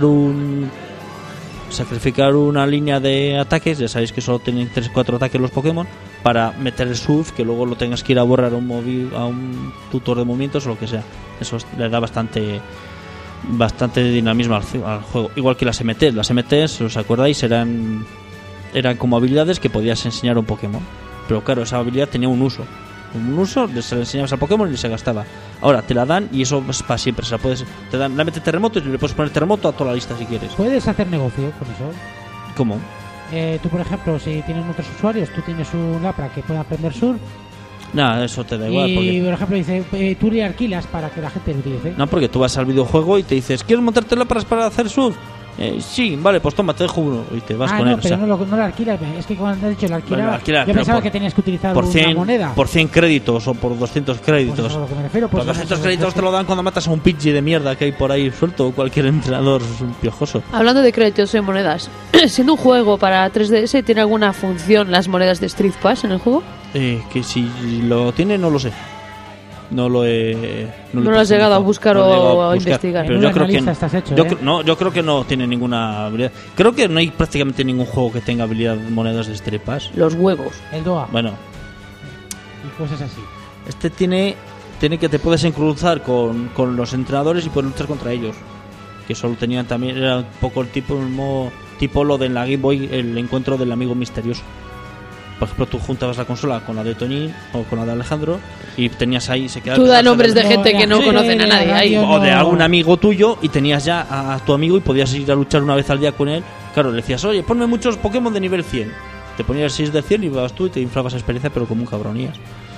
una línea de ataques. Ya sabéis que solo tienen 3-4 ataques los Pokémon para meter el surf, que luego lo tengas que ir a borrar a un tutor de movimientos o lo que sea. Eso le da bastante dinamismo al juego. Igual que las MTs. Las MTs, si os acordáis, eran como habilidades que podías enseñar a un Pokémon. Pero claro, esa habilidad tenía un uso. Se la enseñabas al Pokémon y se gastaba. Ahora te la dan y eso es para siempre. Te dan la MT terremoto y le puedes poner terremoto a toda la lista si quieres. Puedes hacer negocio con eso. ¿Cómo? Tú, por ejemplo, si tienes otros usuarios, tú tienes un Lapra que pueda aprender surf. Nada, eso te da igual. Y, Porque... por ejemplo, dice, tú le alquilas para que la gente lo utilice. No, porque tú vas al videojuego y te dices, ¿quieres montarte Lapras para hacer surf? Sí, vale, pues toma, te dejo uno y te vas con no, él. pero o sea, no lo alquilas. Es que cuando has dicho el alquilar, Bueno, alquilar, yo pero pensaba por- que tenías que utilizar por una 100, moneda. por 100 créditos o por 200 Pues créditos. eso es a lo que me refiero. Por Pues 200 créditos te lo dan cuando matas a un Pidgey de mierda que hay por ahí suelto o cualquier entrenador piojoso. Hablando de créditos y monedas, siendo un juego para 3DS, ¿tiene alguna función las monedas de Street Pass en el juego? Que si lo tiene, no lo sé. No lo he. No lo has llegado a buscar No lo he llegado o a investigar. Pero Menuda yo creo que. analista estás hecho, yo, ¿eh? yo creo que no tiene ninguna habilidad. Creo que no hay prácticamente ningún juego que tenga habilidad de monedas de Street Pass. Los huevos. El DOA. Bueno, Y cosas así. este tiene que te puedes cruzar con los entrenadores y puedes luchar contra ellos. Que solo tenían también. Era un poco el tipo lo de la Game Boy, el encuentro del amigo misterioso. Por ejemplo, tú juntabas la consola con la de Toñín o con la de Alejandro y tenías ahí, se quedaba Tú el da mensaje nombres de No, gente que no sí, conocen a la nadie ahí. radio o de no. algún amigo tuyo y tenías ya a tu amigo y podías ir a luchar una vez al día con él. Claro, le decías, oye, ponme muchos Pokémon de nivel 100. Te ponías 6 de 100 y ibas tú y te inflabas experiencia, pero como un cabronías.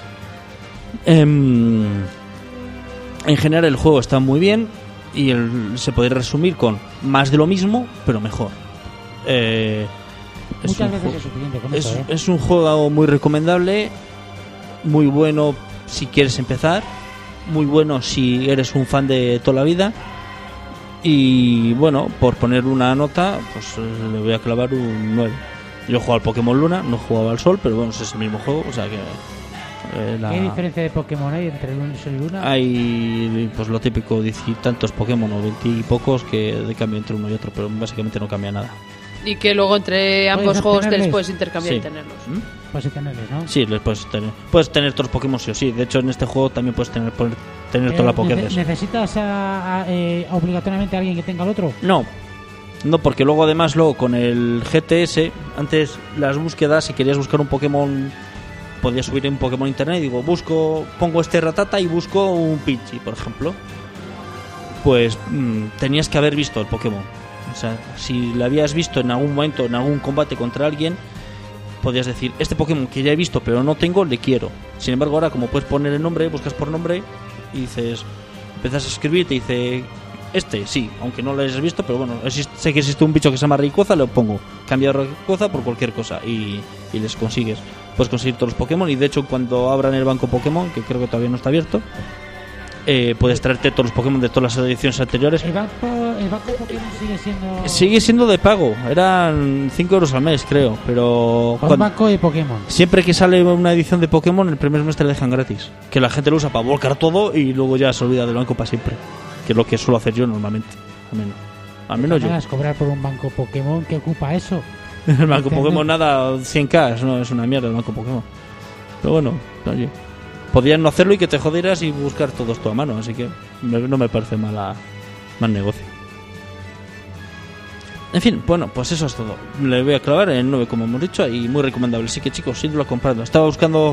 En general el juego está muy bien y se puede resumir con más de lo mismo, pero mejor. Muchas veces es suficiente con eso, ¿eh? Es un juego muy recomendable, muy bueno si quieres empezar, muy bueno si eres un fan de toda la vida. Y bueno, por poner una nota, pues le voy a clavar un 9. Yo he jugado al Pokémon Luna, no he jugado al Sol, pero bueno, es el mismo juego, o sea que... ¿Qué diferencia de Pokémon hay entre el Sol y Luna? Hay pues lo típico, 10 y tantos Pokémon o 20 y pocos que de cambio entre uno y otro, pero básicamente no cambia nada. Y que luego entre ambos ¿Puedes juegos te les obtenerles? puedes intercambiar Sí. y tenerlos. ¿Mm? Puedes tenerles, ¿no? Sí, les puedes tener todos los Pokémon sí o sí. De hecho, en este juego también puedes tener toda la Pokédex. ¿Necesitas obligatoriamente a alguien que tenga el otro? No, porque luego además con el GTS, antes las búsquedas, si querías buscar un Pokémon, podías subir un Pokémon a internet y digo, pongo este Ratata y busco un Pidgey, por ejemplo. Pues tenías que haber visto el Pokémon. O sea, si lo habías visto en algún momento, en algún combate contra alguien, podías decir, este Pokémon que ya he visto pero no tengo, le quiero. Sin embargo, ahora como puedes poner el nombre, buscas por nombre y dices, empiezas a escribir y te dice, sí, aunque no lo hayas visto, pero bueno, sé que existe un bicho que se llama Rayquaza, lo pongo, cambia Rayquaza por cualquier cosa y les consigues. Puedes conseguir todos los Pokémon y de hecho cuando abran el banco Pokémon, que creo que todavía no está abierto, puedes traerte todos los Pokémon de todas las ediciones anteriores. ¿El banco Pokémon sigue siendo...? Sigue siendo de pago, eran 5 euros al mes, creo, pero... Un banco de Pokémon. Siempre que sale una edición de Pokémon, el primer mes te la dejan gratis. Que la gente lo usa para volcar todo y luego ya se olvida del banco para siempre. Que es lo que suelo hacer yo normalmente, al menos yo. ¿Vas a cobrar por un banco Pokémon? ¿Qué ocupa eso? El banco Pokémon nada, 100k, no es una mierda el banco Pokémon. Pero bueno, oye, podían no hacerlo y que te jodieras y buscar todos tú a mano, así que no me parece mal negocio. En fin, bueno, pues eso es todo. Le voy a clavar en 9, como hemos dicho, y muy recomendable. Así que chicos, sídlo comprando. Estaba buscando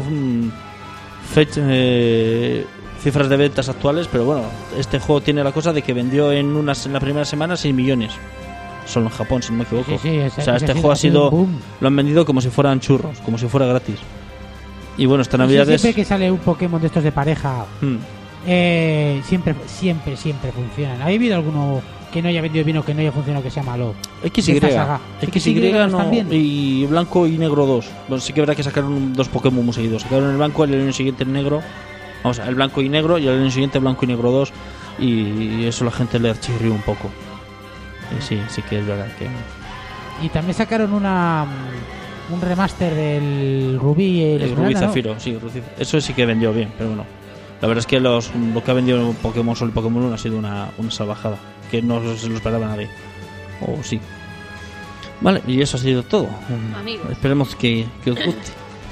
cifras de ventas actuales, pero bueno, este juego tiene la cosa de que vendió en la primera semana 6 millones. Solo en Japón, si no me equivoco. Sí, o sea, este juego ha sido... boom. Lo han vendido como si fueran churros, como si fuera gratis. Y bueno, esta Navidad Siempre que sale un Pokémon de estos de pareja, siempre funcionan. ¿Ha habido alguno que no haya vendido bien o que no haya funcionado que sea malo? XY no, también. Y Blanco y Negro 2. Bueno, sí que habrá que sacaron 2 Pokémon muy seguidos. Sacaron el blanco y el año siguiente el negro. Vamos, el blanco y negro y el año siguiente Blanco y Negro 2. Y eso la gente le chirrió un poco. Y sí que es verdad que... Y también sacaron un remaster del Rubí y el Rubí Esmeralda, Zafiro, ¿no? sí, eso sí que vendió bien, pero bueno. La verdad es que lo que ha vendido Pokémon Sol y Pokémon Luna ha sido una salvajada, que no se lo esperaba nadie. O sí. Vale, y eso ha sido todo. Amigos. Esperemos que os guste.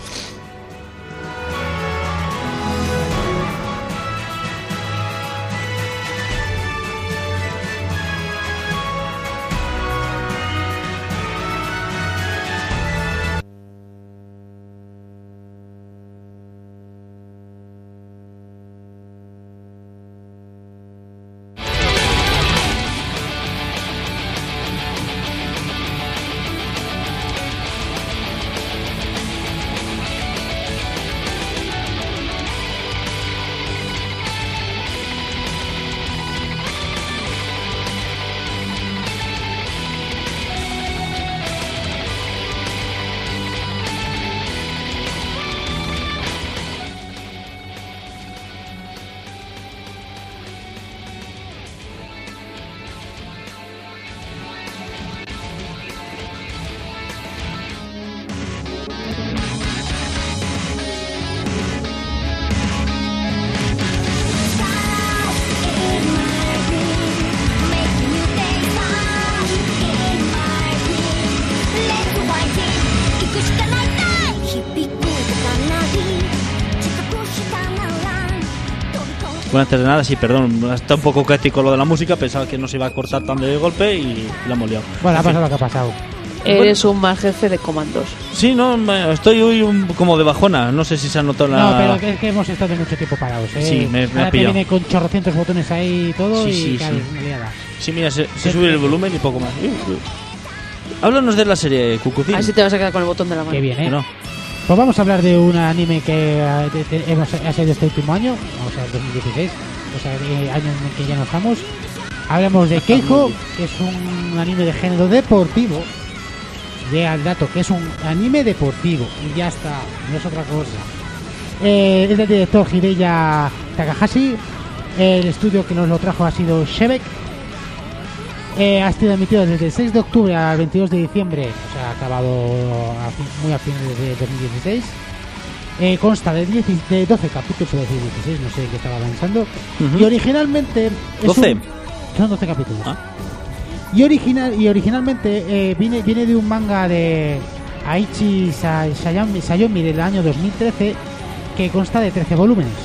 Bueno, antes de nada, sí, perdón, está un poco crítico lo de la música, pensaba que no se iba a cortar tan de golpe y la hemos liado. Bueno, ha pasado lo que ha pasado. Eres un mal jefe de comandos. Sí, no, estoy hoy como de bajona, no sé si se ha notado la... No, pero es que hemos estado mucho tiempo parados, ¿eh? Sí, me Ahora ha te pillado. viene con chorrocientos botones ahí y todo, Sí, y claro, sí. es una liada. Sí, mira, se sube el volumen y poco más. Háblanos de la serie Cucucín. Así te vas a quedar con el botón de la mano. Qué bien, ¿eh? No. Pues vamos a hablar de un anime que ha salido este último año, vamos a ver, 2016, o sea, el año en el que ya no estamos. Hablamos de Keijo, que es un anime de género deportivo. Llega al dato que es un anime deportivo y ya está, no es otra cosa. Es del director Hideya Takahashi. El estudio que nos lo trajo ha sido Shebek. Ha sido emitido desde el 6 de octubre al 22 de diciembre, o sea, ha acabado muy a finales de 2016. Consta de 12 capítulos, o decir 16, no sé qué estaba pensando. Ujú. Y originalmente... es 12. son 12 capítulos. Ah. Y originalmente viene de un manga de Aichi Sayomi del año 2013, que consta de 13 volúmenes.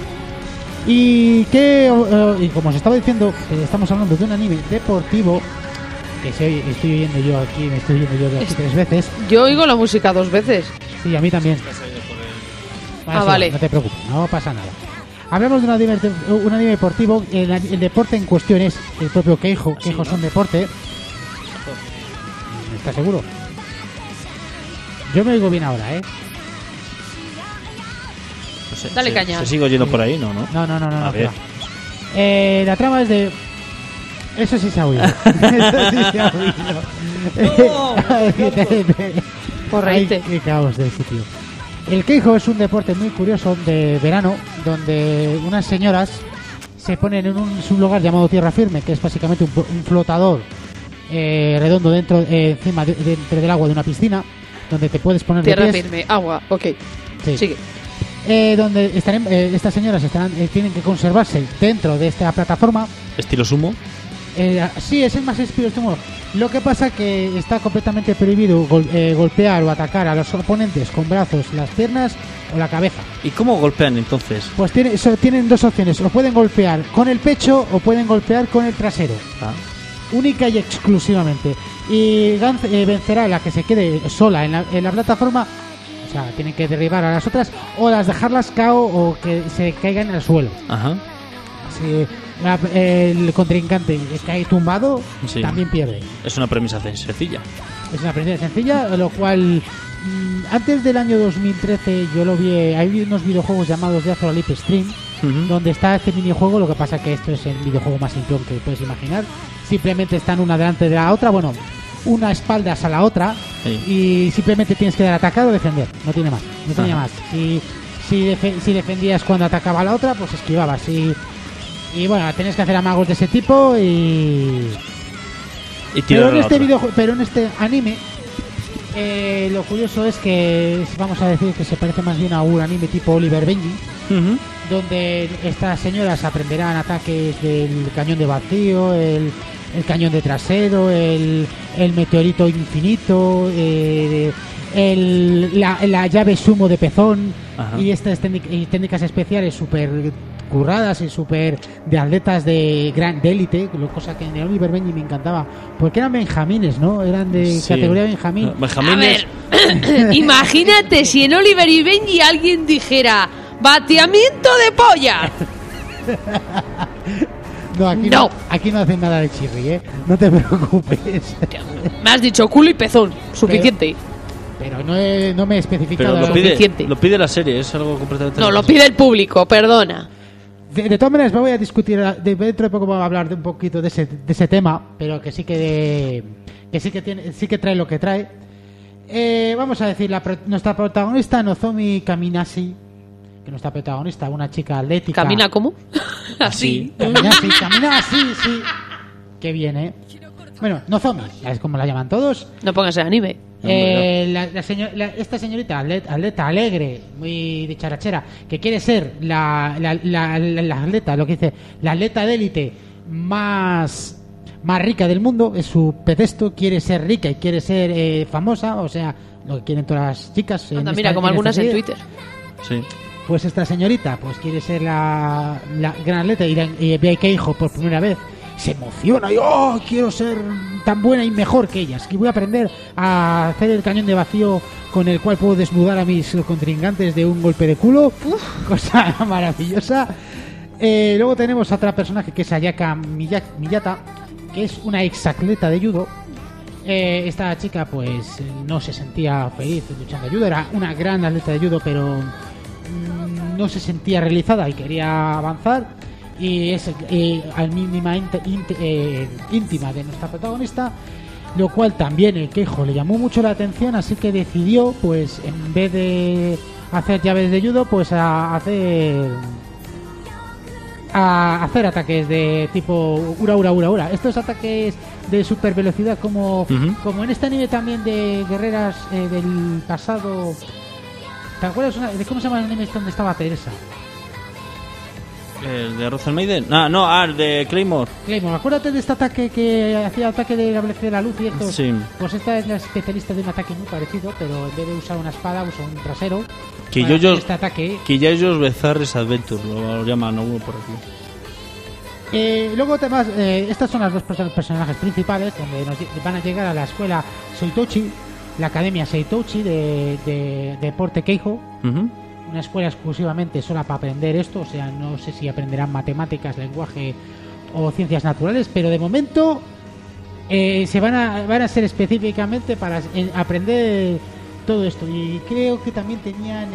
Y y como os estaba diciendo, estamos hablando de un anime deportivo que estoy oyendo yo aquí, me estoy oyendo yo de aquí 3 veces. Yo oigo la música 2 veces. Sí, a mí también. Vale. No te preocupes, no pasa nada. Hablamos de un anime deportivo. El deporte en cuestión es el propio Keijo. Keijo es un deporte. ¿Estás seguro? Yo me oigo bien ahora, ¿eh? Dale caña. ¿Se sigue oyendo por ahí? No. No. A ver. La trama es de... Eso sí se ha oído. Eso sí se ha oído. Por Ay, reírte. qué caos de sitio. El Keijo es un deporte muy curioso de verano, donde unas señoras se ponen en un lugar llamado tierra firme, que es básicamente un flotador redondo encima dentro del agua de una piscina, donde te puedes poner Tierra de pies. firme, agua, ok. Sí. Sigue. Donde estas señoras tienen que conservarse dentro de esta plataforma. ¿Estilo sumo? Sí, es el más espiritual. Lo que pasa que está completamente prohibido golpear o atacar a los oponentes con brazos, las piernas o la cabeza. ¿Y cómo golpean entonces? Pues tienen 2 opciones: o pueden golpear con el pecho o pueden golpear con el trasero. Única y exclusivamente. Y vencerá la que se quede sola en la plataforma. O sea, tienen que derribar a las otras o las dejarlas KO o que se caigan al suelo. Ajá. Si el contrincante cae tumbado, Sí. también pierde. Es una premisa sencilla. Es una premisa sencilla, lo cual antes del año 2013 yo lo vi. Hay unos videojuegos llamados de Azuralip Stream, donde está este minijuego. Lo que pasa que esto es el videojuego más simplón que puedes imaginar. Simplemente están una delante de la otra, bueno, una espaldas a la otra, y simplemente tienes que dar atacar o defender. No tiene más, no tenía más. Si defendías cuando atacaba a la otra, pues esquivabas. Y bueno, tienes que hacer amagos de ese tipo pero en este anime lo curioso es que vamos a decir que se parece más bien a un anime tipo Oliver Benji, donde estas señoras aprenderán ataques del cañón de vacío, el cañón de trasero, el meteorito infinito, la llave sumo de pezón. Ajá. Y estas técnicas especiales súper curradas y súper de atletas de élite, cosa que en el Oliver Benji me encantaba, porque eran benjamines, ¿no? Eran de categoría benjamín. Benjamines. A ver, imagínate si en Oliver y Benji alguien dijera bateamiento de polla. No, aquí no hacen nada de chirri, ¿eh? No te preocupes. Me has dicho culo y pezón, suficiente. Pero no me he especificado. Pero suficiente. lo pide la serie, es algo completamente... No, lo pide el público, perdona. De todas maneras, me voy a discutir dentro de poco. Vamos a hablar de un poquito de ese tema, pero que sí que trae lo que trae. Vamos a decir, nuestra protagonista Nozomi Kaminashi, que nuestra protagonista, una chica atlética. ¿Camina cómo? Así. Camina así, sí. Qué bien, ¿eh? Bueno, Nozomi, es como la llaman todos. No pongas el anime. Esta señorita atleta alegre, muy dicharachera, que quiere ser la atleta, lo que dice, la atleta de élite más rica del mundo, es su pretexto. Quiere ser rica y quiere ser famosa, o sea, lo que quieren todas las chicas. Anda, mira, como algunas en Twitter. Sí. Pues esta señorita pues quiere ser la gran atleta y ve a Keijo por primera vez. Se emociona y quiero ser tan buena y mejor que ellas, que voy a aprender a hacer el cañón de vacío con el cual puedo desnudar a mis contrincantes de un golpe de culo. Cosa maravillosa. Luego tenemos a otra personaje que es Ayaka Miyata, que es una exacatleta de judo. Esta chica pues no se sentía feliz luchando de judo, era una gran atleta de judo, pero no se sentía realizada y quería avanzar. Y es al mínima íntima de nuestra protagonista, lo cual también el Keijo le llamó mucho la atención, así que decidió, pues en vez de hacer llaves de judo, pues a hacer ataques de tipo ura. Estos ataques de super velocidad como en este anime también de guerreras del pasado. ¿Te acuerdas de cómo se llama el anime donde estaba Teresa? ¿El de Russell Maiden? El de Claymore. Claymore, acuérdate de este ataque que hacía ataque de la velocidad de la luz y esto. Sí. Pues esta es la especialista de un ataque muy parecido, pero en vez de usar una espada usa un trasero. Que para yo hacer este ataque. Que ya ellos Bizarre's Adventure lo llaman uno por aquí. Luego además, estas son las dos personajes principales donde nos van a llegar a la escuela Seitouchi, la academia Seitouchi de Porte Keijo. Ujú. Una escuela exclusivamente sola para aprender esto, o sea, no sé si aprenderán matemáticas, lenguaje o ciencias naturales, pero de momento van a ser específicamente para aprender todo esto. Y creo que también tenían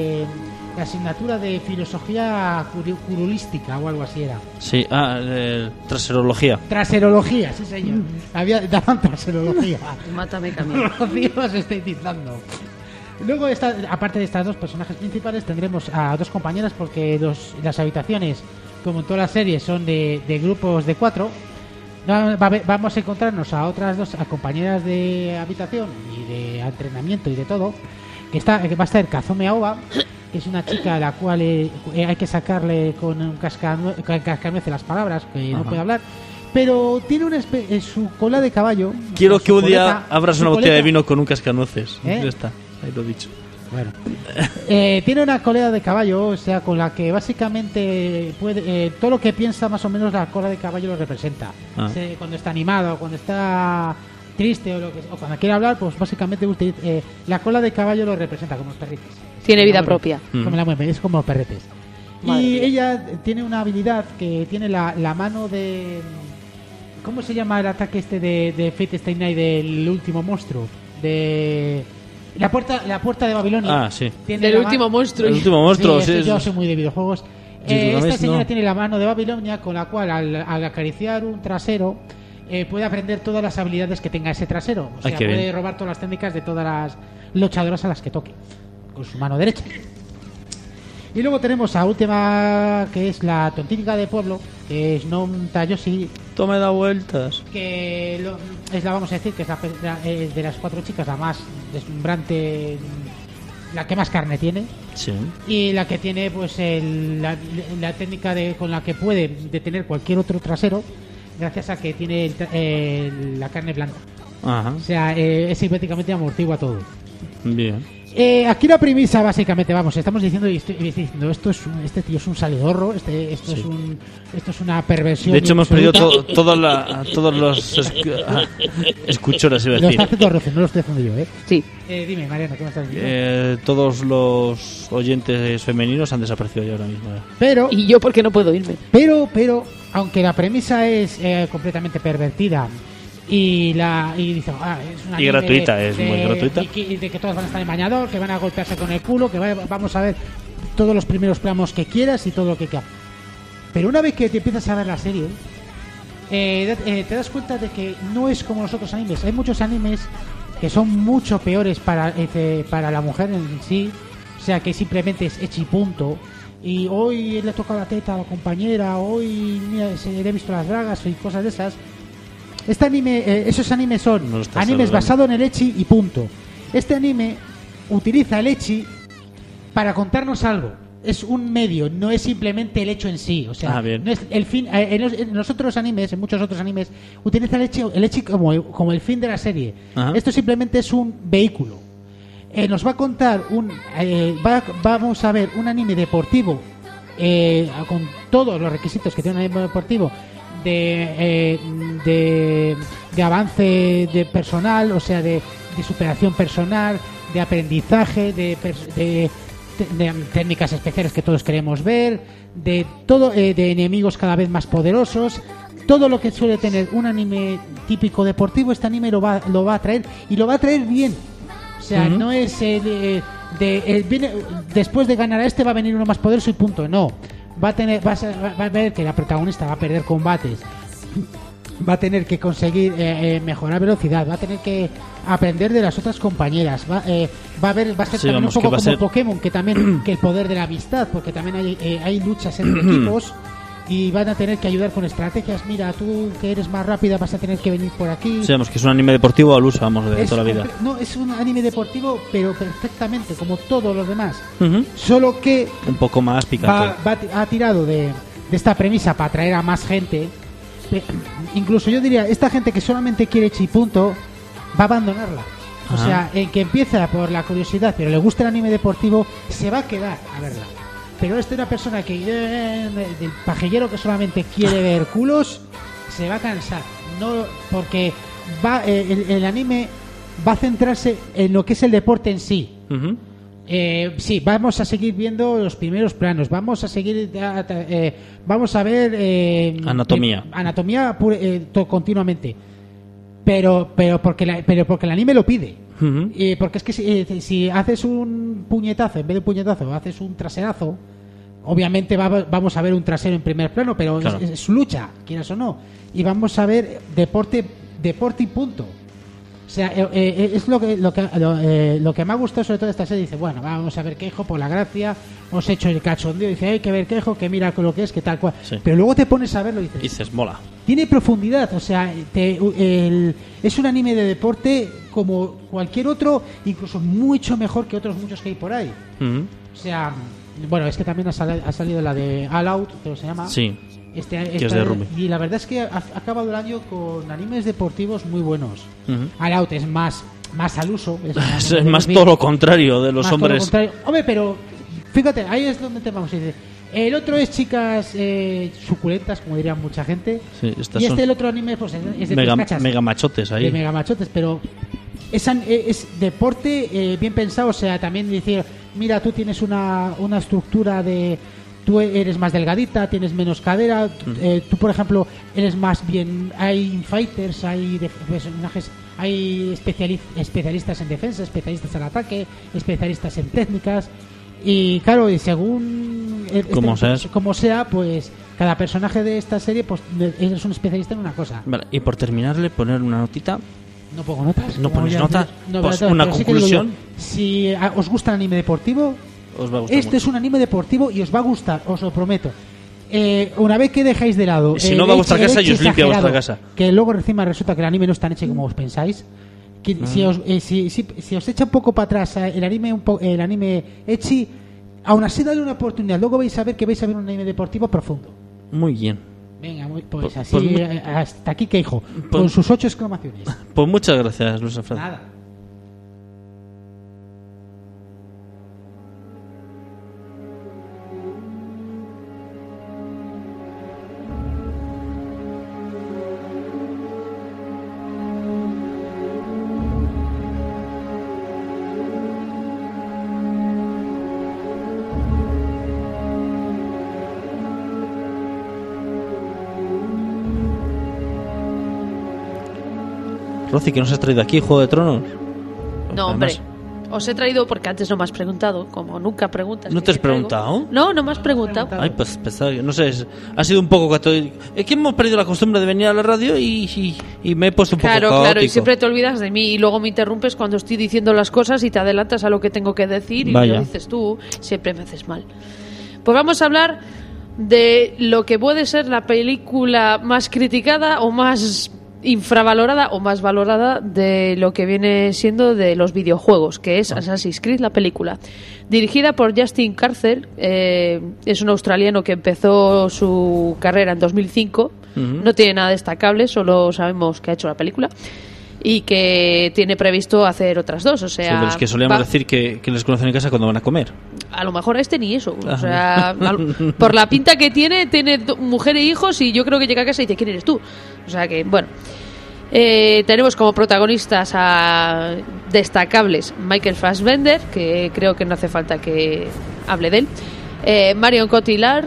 la asignatura de filosofía curulística o algo así era. Sí, traserología. Traserología, sí señor. Daban traserología. Mátame, Camilo. Rocío se está indicando. Luego, aparte de estas dos personajes principales, tendremos a dos compañeras porque las habitaciones, como en todas las series, son de grupos de 4. Vamos a encontrarnos a otras dos compañeras de habitación y de entrenamiento y de todo. Que va a estar Kazumi Aoba, que es una chica a la cual hay que sacarle con un cascanueces las palabras, que no puede hablar. Pero tiene su cola de caballo. Quiero que un coleta, día abras una botella de vino con un cascanueces. ¿Eh? Ya está, ahí lo he dicho. Bueno, tiene una cola de caballo, o sea, con la que básicamente puede todo lo que piensa más o menos la cola de caballo lo representa. Cuando está animado, cuando está triste o cuando quiere hablar, pues básicamente la cola de caballo lo representa como los perretes. Tiene vida propia. Como la mueve, es como los perretes. Madre y mía. ella tiene una habilidad que tiene la mano de... ¿Cómo se llama el ataque este de Fate Stay Night del último monstruo? De... La puerta de Babilonia. Sí. Tiene Del la último monstruo. El último monstruo, sí. Yo soy muy de videojuegos. Sí, Esta señora no. tiene la mano de Babilonia con la cual al acariciar un trasero puede aprender todas las habilidades que tenga ese trasero. O sea, qué puede bien. robar todas las técnicas de todas las luchadoras a las que toque con su mano derecha. Y luego tenemos a última, que es la tontínica de pueblo, que es Non Tayoshi, Tome da vueltas. que es la, vamos a decir, que es de las 4 chicas la más deslumbrante, la que más carne tiene. Sí. Y la que tiene pues la técnica con la que puede detener cualquier otro trasero, gracias a que tiene la carne blanca. Ajá. O sea, es prácticamente amortigua todo. Bien. Aquí la premisa básicamente, vamos, estamos diciendo este tío es un salidorro, esto es una perversión. De hecho hemos perdido absoluta. todos los escuchoras, iba a Lo decir. está haciendo Roce, no lo estoy haciendo yo, ¿eh? Sí. Dime, Mariana, ¿qué me estás diciendo? Todos los oyentes femeninos han desaparecido ya ahora mismo. Pero, Y yo porque no puedo irme. pero, aunque la premisa es completamente pervertida y dice, es una Y anime gratuita, es muy gratuita. y de que todos van a estar en bañador, que van a golpearse con el culo, que vamos a ver todos los primeros planos que quieras y todo lo que quieras. Pero una vez que te empiezas a ver la serie, te das cuenta de que no es como los otros animes. Hay muchos animes que son mucho peores para la mujer en sí, o sea, que simplemente es hecho y punto. Y hoy le toca la teta a la compañera, hoy mira, le he visto las bragas y cosas de esas. Este anime, esos animes son No lo estás animes saludando. basados en el ecchi y punto. Este anime utiliza el ecchi para contarnos algo. Es un medio, no es simplemente el hecho en sí. O sea, bien. no es el fin. En los otros animes, en muchos otros animes, utiliza el ecchi como el fin de la serie. Ajá. Esto simplemente es un vehículo. Nos va a contar vamos a ver un anime deportivo con todos los requisitos que tiene un anime deportivo de avance de personal, o sea, de superación personal, de aprendizaje, de técnicas especiales que todos queremos ver, de todo, de enemigos cada vez más poderosos. Todo lo que suele tener un anime típico deportivo, este anime lo va a traer, y lo va a traer bien. O sea, no es después de ganar a este va a venir uno más poderoso y punto. No, va a ver que la protagonista va a perder combates, va a tener que conseguir mejorar velocidad, va a tener que aprender de las otras compañeras, va a ser Sí, también vamos, un que poco va a como ser- Pokémon, que también que el poder de la amistad, porque también hay luchas entre equipos. Y van a tener que ayudar con estrategias. Mira, tú que eres más rápida vas a tener que venir por aquí. Sabemos que es un anime deportivo al uso, vamos, de Es toda la vida. No, es un anime deportivo, pero perfectamente, como todos los demás. Ujú. Solo que Un poco más picante. ha tirado de esta premisa para atraer a más gente, incluso yo diría, esta gente que solamente quiere Echi punto, va a abandonarla. O Ajá. sea, el que empieza por la curiosidad, pero le gusta el anime deportivo, se va a quedar a verla. Pero esta es una persona que del pajillero que solamente quiere ver culos, se va a cansar. No, porque va el anime va a centrarse en lo que es el deporte en sí. Ujú. Sí, vamos a seguir viendo los primeros planos, vamos a seguir, vamos a ver Anatomía. anatomía continuamente, pero porque el anime lo pide. Ujú. Porque es que si haces un puñetazo, en vez de un puñetazo, haces un traserazo, obviamente vamos a ver un trasero en primer plano, pero Claro. es lucha, quieras o no, y vamos a ver deporte y punto. O sea, es lo que me ha gustado sobre todo de esta serie. Dice, bueno, vamos a ver Keijo por la gracia, os he hecho el cachondeo. Dice, hay que ver Keijo, que mira con lo que es, que tal cual. Sí. Pero luego te pones a verlo y dices, Dices, mola. tiene profundidad. O sea, es un anime de deporte como cualquier otro, incluso mucho mejor que otros muchos que hay por ahí. Ujú. O sea, bueno, es que también ha salido la de All Out, creo que se llama. Sí. Que es de rugby. Y la verdad es que ha acabado el año con animes deportivos muy bunos. Ujú. All Out es más al uso. Es más todo lo contrario de los más todo lo hombres. contrario. Hombre, pero fíjate, ahí es donde te vamos a decir. El otro es chicas suculentas, como diría mucha gente. Sí, estas Y son el otro anime pues, es de mega, tus cachas, mega machotes ahí. de mega machotes, pero es deporte bien pensado. O sea, también decir, mira, tú tienes una estructura de... Tú eres más delgadita, tienes menos cadera. Tú, por ejemplo, eres más bien... Hay fighters, hay personajes... Hay especialistas en defensa, especialistas en ataque, especialistas en técnicas. Y claro, y según... como sea, pues... Cada personaje de esta serie pues es un especialista en una cosa. Vale, y por terminarle, poner una notita. No pongo notas. ¿No como pones ya notas? no, Pues pero una sí que digo yo, conclusión. si os gusta el anime deportivo, Os va a gustar este mucho. es un anime deportivo y os va a gustar, os lo prometo. Una vez que dejáis de lado Si no va a vuestra casa, y os limpia vuestra casa. que luego encima resulta que el anime no es tan hecho como os pensáis, que si os echa un poco para atrás el anime ecchi, aún así dale una oportunidad, luego vais a ver que vais a ver un anime deportivo profundo. Muy bien. Venga, pues Pues- así pues hasta aquí Keijo, pues- con sus 8 exclamaciones. Pues muchas gracias, Luis Alfredo. Nada. Rosy, ¿qué nos has traído aquí? ¿Juego de Tronos? No, hombre. Además, Os he traído porque antes no me has preguntado, como nunca preguntas. ¿No qué te has traigo. preguntado? No, no me has preguntado. Ay, pues pensaba que- no sé, ha sido un poco católico. Es que hemos perdido la costumbre de venir a la radio y me he puesto un poco Claro, caótico. claro, y siempre te olvidas de mí y luego me interrumpes cuando estoy diciendo las cosas y te adelantas a lo que tengo que decir y Vaya. lo dices tú, siempre me haces mal. Pues vamos a hablar de lo que puede ser la película más criticada o más infravalorada o más valorada de lo que viene siendo de los videojuegos, que es Assassin's Creed, la película. Dirigida por Justin Carcel, es un australiano que empezó su carrera en 2005, no tiene nada destacable, solo sabemos que ha hecho la película y que tiene previsto hacer otras dos, o Sí, sea... de los que solíamos va- decir que les conocen en casa cuando van a comer. a lo mejor a este ni eso. O Ah. sea, por la pinta que tiene mujer e hijos y yo creo que llega a casa y dice, ¿quién eres tú? O sea que, bueno. Tenemos como protagonistas a destacables Michael Fassbender, que creo que no hace falta que hable de él. Marion Cotillard,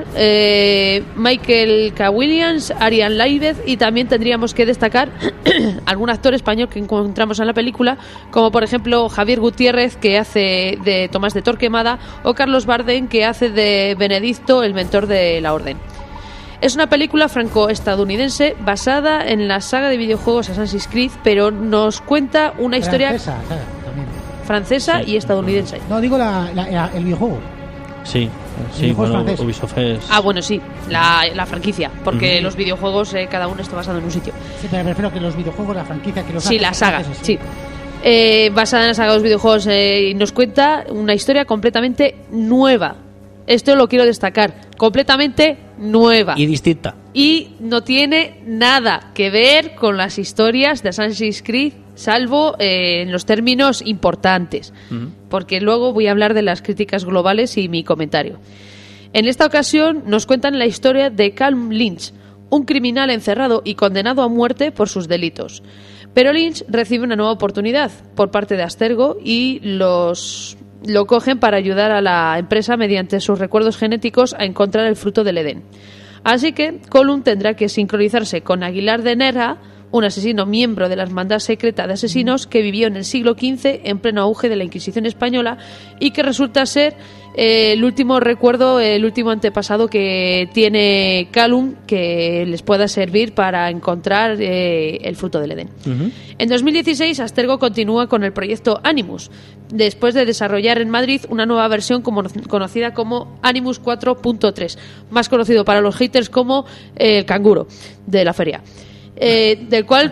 Michael K. Williams, Ariane Leibez, y también tendríamos que destacar algún actor español que encontramos en la película, como por ejemplo Javier Gutiérrez, que hace de Tomás de Torquemada, o Carlos Bardem, que hace de Benedicto, el mentor de la Orden. Es una película franco-estadounidense basada en la saga de videojuegos Assassin's Creed, pero nos cuenta una historia Francesa, claro, también. francesa y estadounidense. No, digo el videojuego. Sí, sí, videojuegos bueno, francés. Ubisoft es... Ah, bueno, sí, la franquicia, porque los videojuegos cada uno está basado en un sitio. Sí, pero me refiero que los videojuegos, la franquicia que los Sí, hace la son saga, franceses, sí. Basada en la saga de los videojuegos, y nos cuenta una historia completamente nueva. esto lo quiero destacar, completamente nueva. Y distinta. Y no tiene nada que ver con las historias de Assassin's Creed, salvo en los términos importantes. Porque luego voy a hablar de las críticas globales y mi comentario. En esta ocasión nos cuentan la historia de Callum Lynch, un criminal encerrado y condenado a muerte por sus delitos. Pero Lynch recibe una nueva oportunidad por parte de Abstergo y lo cogen para ayudar a la empresa mediante sus recuerdos genéticos a encontrar el fruto del Edén. Así que Callum tendrá que sincronizarse con Aguilar de Nerja, un asesino miembro de la Hermandad Secreta de Asesinos que vivió en el siglo XV en pleno auge de la Inquisición española y que resulta ser el último recuerdo, el último antepasado que tiene Callum que les pueda servir para encontrar el fruto del Edén. En 2016 Abstergo continúa con el proyecto Animus, después de desarrollar en Madrid una nueva versión conocida como Animus 4.3, más conocido para los haters como el canguro de la feria. Del cual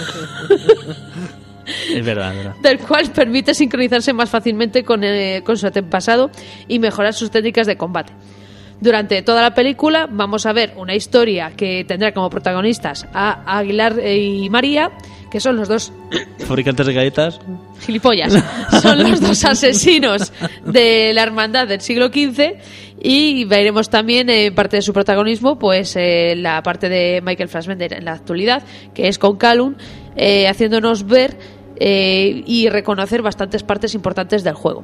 Es verdad, es verdad. Del cual permite sincronizarse más fácilmente con su antepasado y mejorar sus técnicas de combate. Durante toda la película vamos a ver una historia que tendrá como protagonistas a Aguilar y María, que son los dos Fabricantes de galletas. gilipollas, son los dos asesinos de la hermandad del siglo XV, y veremos también parte de su protagonismo, pues la parte de Michael Fassbender en la actualidad, que es con Callum, haciéndonos ver y reconocer bastantes partes importantes del juego.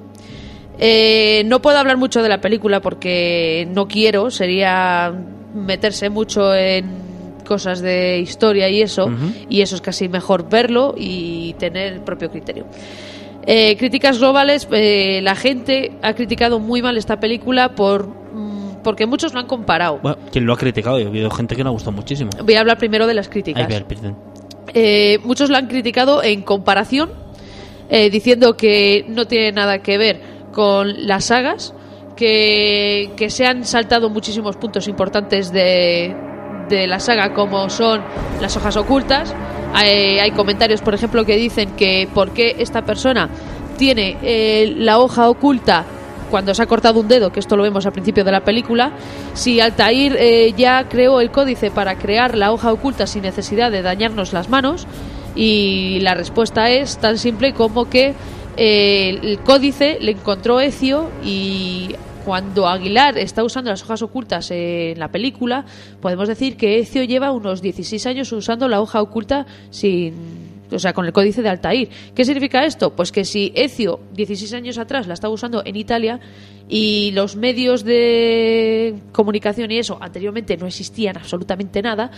No puedo hablar mucho de la película porque no quiero, sería meterse mucho en cosas de historia y eso, y eso es casi mejor verlo y tener el propio criterio. Críticas globales, la gente ha criticado muy mal esta película porque muchos lo han comparado. Bueno, ¿quién lo ha criticado? Yo he habido gente que le ha gustado muchísimo. Voy a hablar primero de las críticas. Ay, perdón. Muchos lo han criticado en comparación, diciendo que no tiene nada que ver con las sagas, que se han saltado muchísimos puntos importantes de la saga, como son las hojas ocultas. Hay comentarios, por ejemplo, que dicen que por qué esta persona tiene la hoja oculta cuando se ha cortado un dedo, que esto lo vemos al principio de la película, si Altair ya creó el códice para crear la hoja oculta sin necesidad de dañarnos las manos. Y la respuesta es tan simple como que el códice le encontró Ezio, y cuando Aguilar está usando las hojas ocultas en la película, podemos decir que Ezio lleva unos 16 años usando la hoja oculta con el códice de Altair. ¿Qué significa esto? Pues que si Ezio 16 años atrás la estaba usando en Italia y los medios de comunicación y eso anteriormente no existían absolutamente nada,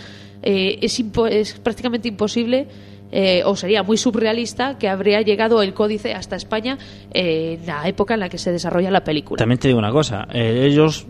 es prácticamente imposible, o sería muy surrealista, que habría llegado el códice hasta España en la época en la que se desarrolla la película. También te digo una cosa, ellos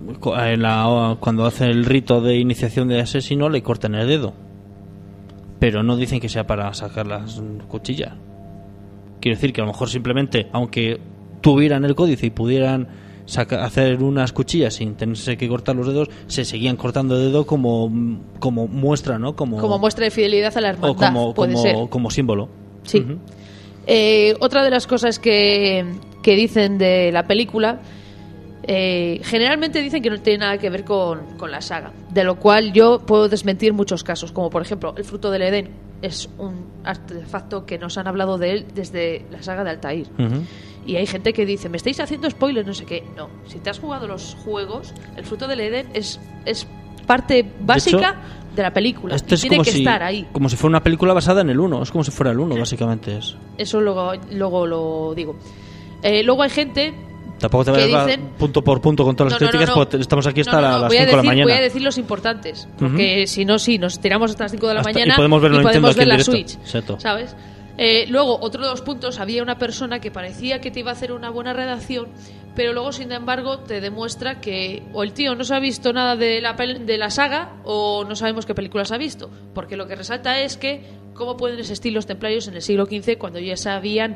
cuando hacen el rito de iniciación de asesino le cortan el dedo, pero no dicen que sea para sacar las cuchillas. Quiero decir que a lo mejor simplemente, aunque tuvieran el códice y pudieran hacer unas cuchillas sin tenerse que cortar los dedos, se seguían cortando el dedo como muestra, ¿no? Como muestra de fidelidad a la hermandad, puede ser. Como símbolo. Sí. Otra de las cosas que dicen de la película, generalmente dicen que no tiene nada que ver con la saga, de lo cual yo puedo desmentir muchos casos, como por ejemplo el fruto del Edén es un artefacto que nos han hablado de él desde la saga de Altair. Y hay gente que dice, me estáis haciendo spoilers, no sé qué. No, si te has jugado los juegos, el fruto del Edén es parte básica de la película, y tiene que estar ahí. Como si fuera una película basada en el 1, es como si fuera el 1, básicamente es. Eso luego lo digo. Luego hay gente... Tampoco te vayas a punto por punto con todas las críticas, porque estamos aquí hasta las 5 de la mañana. Voy a decir los importantes, porque si no, nos tiramos hasta las 5 de la mañana y podemos ver la Switch, Seto. ¿sabes? Luego, otro de los puntos, había una persona que parecía que te iba a hacer una buena redacción, pero luego, sin embargo, te demuestra que o el tío no se ha visto nada de la saga, o no sabemos qué películas ha visto, porque lo que resalta es que cómo pueden existir los templarios en el siglo XV cuando ya se había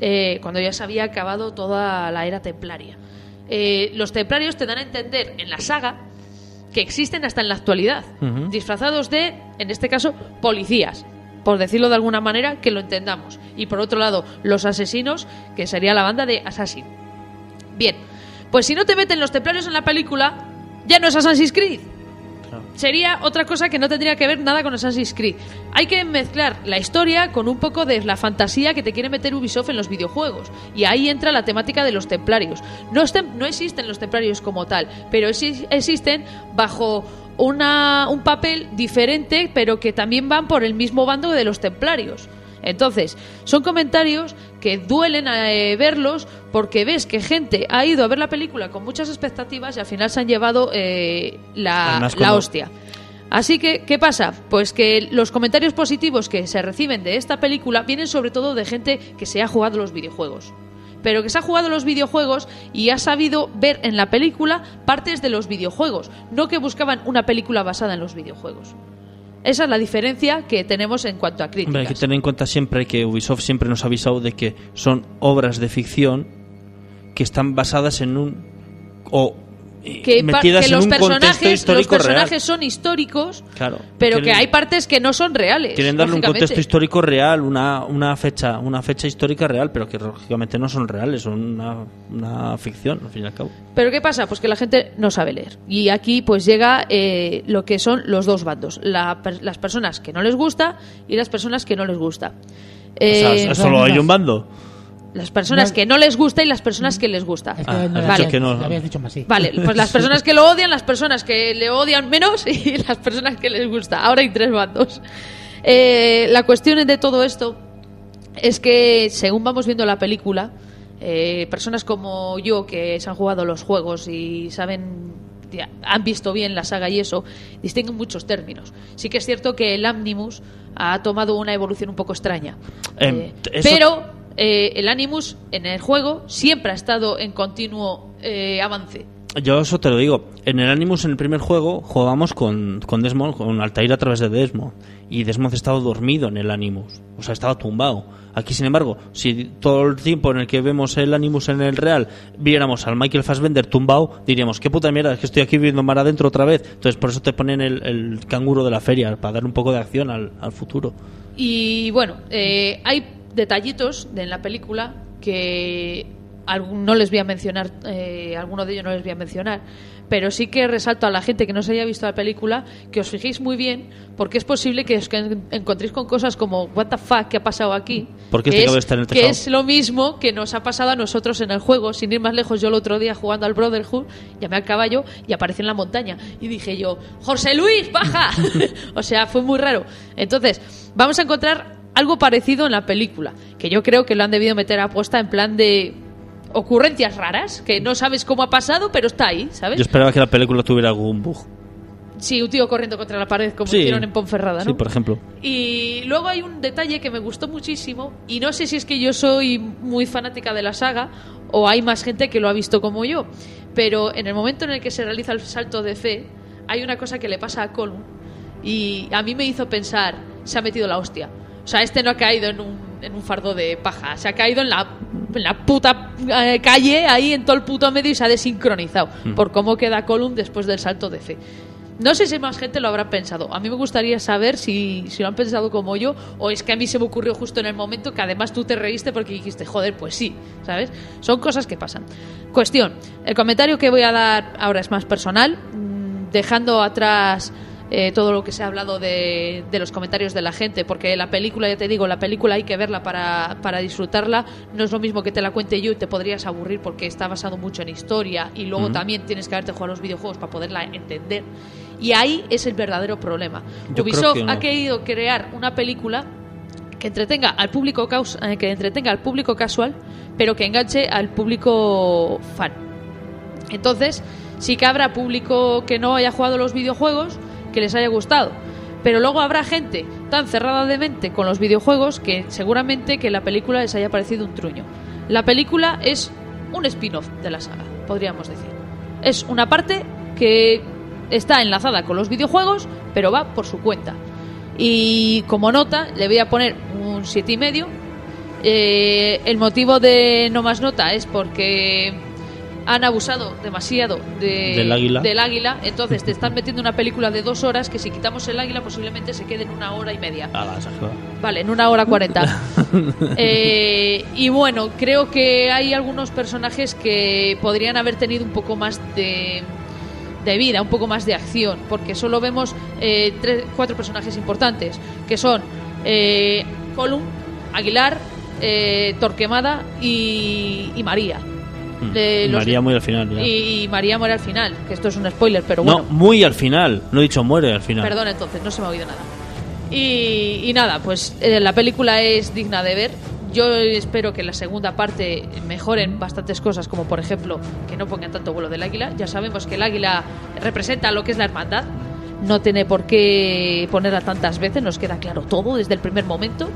acabado toda la era templaria. Los templarios te dan a entender en la saga que existen hasta en la actualidad, disfrazados de, en este caso, policías, por decirlo de alguna manera, que lo entendamos. Y por otro lado, los asesinos, que sería la banda de Assassin. Bien, Pues si no te meten los templarios en la película, ya no es Assassin's Creed. Claro. Sería otra cosa que no tendría que ver nada con Assassin's Creed. Hay que mezclar la historia con un poco de la fantasía que te quiere meter Ubisoft en los videojuegos. Y ahí entra la temática de los templarios. No existen los templarios como tal, pero sí existen bajo un papel diferente, pero que también van por el mismo bando de los templarios. Entonces, son comentarios que duelen verlos porque ves que gente ha ido a ver la película con muchas expectativas y al final se han llevado la hostia. Así que, ¿qué pasa? Pues que los comentarios positivos que se reciben de esta película vienen sobre todo de gente que se ha jugado los videojuegos. Pero que se ha jugado los videojuegos y ha sabido ver en la película partes de los videojuegos, no que buscaban una película basada en los videojuegos. Esa es la diferencia que tenemos en cuanto a críticas. Hombre, hay que tener en cuenta siempre que Ubisoft siempre nos ha avisado de que son obras de ficción que están basadas en metidas en un contexto histórico los personajes real. Son históricos, claro, pero que hay partes que no son reales. Quieren darle un lógicamente. contexto histórico real, una fecha histórica real, pero que lógicamente no son reales, son una ficción, al fin y al cabo. Pero ¿qué pasa? Pues que la gente no sabe leer. Y aquí pues llega lo que son los dos bandos. Las personas que no les gusta y las personas que no les gusta. O sea, solo hay un bando. Las personas que no les gusta y las personas que les gusta. Es que Ah, no, has vale. dicho que no. lo habías dicho más, sí. Vale, pues las personas que lo odian, las personas que le odian menos y las personas que les gusta. Ahora hay tres bandos. La cuestión de todo esto es que según vamos viendo la película, personas como yo que se han jugado los juegos y han visto bien la saga y eso, distinguen muchos términos. Sí que es cierto que el Animus ha tomado una evolución un poco extraña. Pero el Animus en el juego siempre ha estado en continuo avance. Yo eso te lo digo. En el Animus, en el primer juego, jugábamos con Desmond, con Altair a través de Desmond. Y Desmond estaba dormido en el Animus. O sea, estaba tumbado. Aquí, sin embargo, si todo el tiempo en el que vemos el Animus en el real viéramos al Michael Fassbender tumbado, diríamos, qué puta mierda, es que estoy aquí viviendo mar adentro otra vez. Entonces, por eso te ponen el canguro de la feria, para dar un poco de acción al futuro. Y bueno, hay detallitos en la película que no les voy a mencionar, alguno de ellos no les voy a mencionar, pero sí que resalto a la gente que no se haya visto la película que os fijéis muy bien, porque es posible que os encontréis con cosas como what the fuck, ¿qué ha pasado aquí? ¿Por qué este cabrón está en el tejado? Que es lo mismo que nos ha pasado a nosotros en el juego. Sin ir más lejos, yo el otro día jugando al Brotherhood llamé al caballo y apareció en la montaña y dije yo, José Luis, baja. O sea, fue muy raro. Entonces, vamos a encontrar algo parecido en la película, que yo creo que lo han debido meter a posta en plan de ocurrencias raras, que no sabes cómo ha pasado, pero está ahí, ¿sabes? Yo esperaba que la película tuviera algún bug. Sí, un tío corriendo contra la pared, como Sí. hicieron en Ponferrada, ¿no? Sí, por ejemplo. Y luego hay un detalle que me gustó muchísimo, y no sé si es que yo soy muy fanática de la saga, o hay más gente que lo ha visto como yo, pero en el momento en el que se realiza el salto de fe, hay una cosa que le pasa a Colum, y a mí me hizo pensar, se ha metido la hostia. O sea, este no ha caído en un fardo de paja, se ha caído en la puta calle, ahí en todo el puto medio, y se ha desincronizado por cómo queda Colum después del salto de fe. No sé si más gente lo habrá pensado. A mí me gustaría saber si lo han pensado como yo, o es que a mí se me ocurrió justo en el momento que además tú te reíste porque dijiste, joder, pues sí, ¿sabes? Son cosas que pasan. Cuestión, el comentario que voy a dar ahora es más personal, dejando atrás todo lo que se ha hablado de los comentarios de la gente, porque la película, ya te digo, la película hay que verla para disfrutarla. No es lo mismo que te la cuente yo y te podrías aburrir porque está basado mucho en historia, y luego también tienes que haberte jugado los videojuegos para poderla entender. Y ahí es el verdadero problema. Yo Ubisoft creo que no. ha querido crear una película que entretenga al público casual, pero que enganche al público fan. Entonces, sí que habrá público que no haya jugado los videojuegos que les haya gustado, pero luego habrá gente tan cerrada de mente con los videojuegos que seguramente que la película les haya parecido un truño. La película es un spin-off de la saga, podríamos decir. Es una parte que está enlazada con los videojuegos, pero va por su cuenta. Y como nota le voy a poner un 7,5. El motivo de no más nota es porque han abusado demasiado Del águila. del águila, entonces te están metiendo una película de 2 horas que si quitamos el águila posiblemente se quede en 1 hora y media. Vale, en 1 hora 40. Y bueno, creo que hay algunos personajes que podrían haber tenido un poco más de vida, un poco más de acción, porque solo vemos 4 personajes importantes, que son Gollum, Aguilar, Torquemada y María. María muere al final. Ya. Y María muere al final, que esto es un spoiler, pero bueno. No, muy al final. No he dicho muere al final. Perdón, entonces, no se me ha oído nada. Y nada, pues la película es digna de ver. Yo espero que en la segunda parte mejoren bastantes cosas, como por ejemplo que no pongan tanto vuelo del águila. Ya sabemos que el águila representa lo que es la hermandad. No tiene por qué ponerla tantas veces, nos queda claro todo desde el primer momento.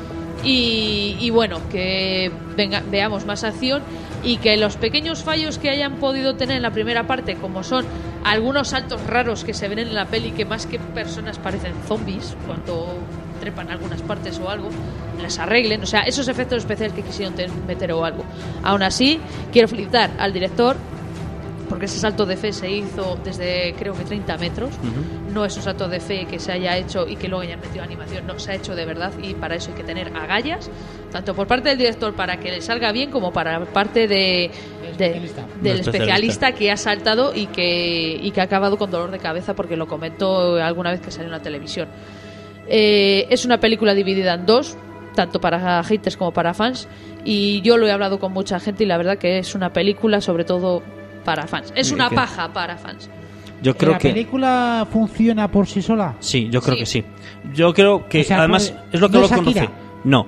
Y bueno, que veamos más acción y que los pequeños fallos que hayan podido tener en la primera parte, como son algunos saltos raros que se ven en la peli, que más que personas parecen zombies cuando trepan algunas partes o algo, las arreglen, o sea, esos efectos especiales que quisieron meter o algo. Aún así, quiero felicitar al director, porque ese salto de fe se hizo desde creo que 30 metros. No es un salto de fe que se haya hecho y que luego hayan metido animación, no, se ha hecho de verdad, y para eso hay que tener agallas, tanto por parte del director para que le salga bien, como para parte del especialista que ha saltado y que ha acabado con dolor de cabeza, porque lo comentó alguna vez que salió en la televisión. Es una película dividida en 2, tanto para haters como para fans, y yo lo he hablado con mucha gente y la verdad que es una película sobre todo para fans. Es una paja para fans. Yo creo ¿La que película funciona por sí sola? Sí, yo creo Sí. que sí. Yo creo que O sea, además pues, es lo que ¿no hablo es con Akira? Rocío. No.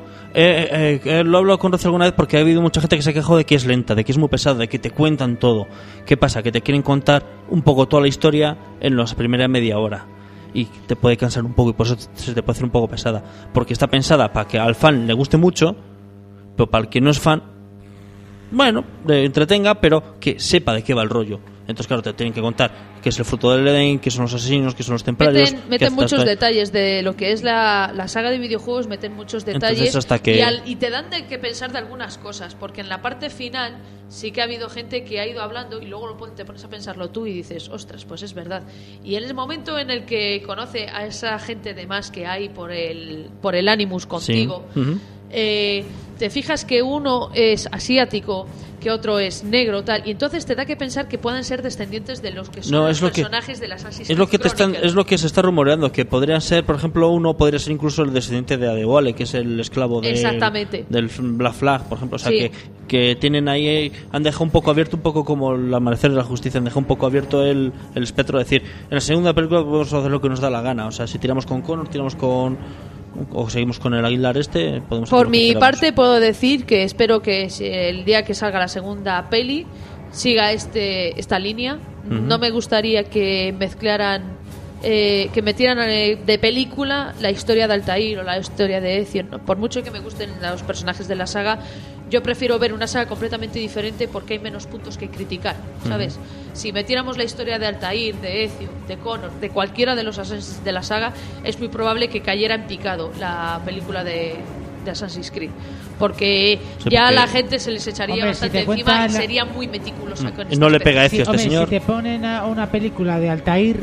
Lo hablo con Rocío alguna vez porque ha habido mucha gente que se ha quejado de que es lenta, de que es muy pesada, de que te cuentan todo. ¿Qué pasa? Que te quieren contar un poco toda la historia en la primera media hora. Y te puede cansar un poco y por eso se te puede hacer un poco pesada. Porque está pensada para que al fan le guste mucho, pero para el que no es fan, bueno, le entretenga, pero que sepa de qué va el rollo. Entonces, claro, te tienen que contar qué es el fruto del Edén, qué son los asesinos, qué son los templarios. Meten muchos detalles de lo que es la saga de videojuegos, meten muchos detalles. Entonces, hasta que... y te dan de que pensar de algunas cosas, porque en la parte final sí que ha habido gente que ha ido hablando y luego te pones a pensarlo tú y dices, ostras, pues es verdad. Y en el momento en el que conoce a esa gente de más que hay por el Animus contigo, Sí. te fijas que uno es asiático, que otro es negro, tal, y entonces te da que pensar que puedan ser descendientes de los que son No, los es lo que- personajes de las Assassin's Es lo que Chronicles. es lo que se está rumoreando, que podrían ser, por ejemplo, uno podría ser incluso el descendiente de Adewale, que es el esclavo Exactamente. del Black Flag, por ejemplo. O sea, Sí. que tienen ahí, han dejado un poco abierto, un poco como el amanecer de la justicia, han dejado un poco abierto el espectro de decir, en la segunda película podemos hacer lo que nos da la gana. O sea, si tiramos con Connor, tiramos con... o seguimos con el Aguilar podemos hacer Por lo que mi queramos. parte puedo decir que espero que el día que salga la segunda peli siga esta línea. No me gustaría que mezclaran que metieran de película la historia de Altair o la historia de Ezio. No, por mucho que me gusten los personajes de la saga, yo prefiero ver una saga completamente diferente porque hay menos puntos que criticar, ¿sabes? Si metiéramos la historia de Altair, de Ezio, de Connor, de cualquiera de los Assassins de la saga, es muy probable que cayera en picado la película de Assassin's Creed, porque Sí, ya porque- la gente se les echaría Hombre, si bastante te encima y cuentan la- sería muy meticulosa con Y no este le pega a Ezio aspecto. a este Hombre, señor. si te ponen a una película de Altair,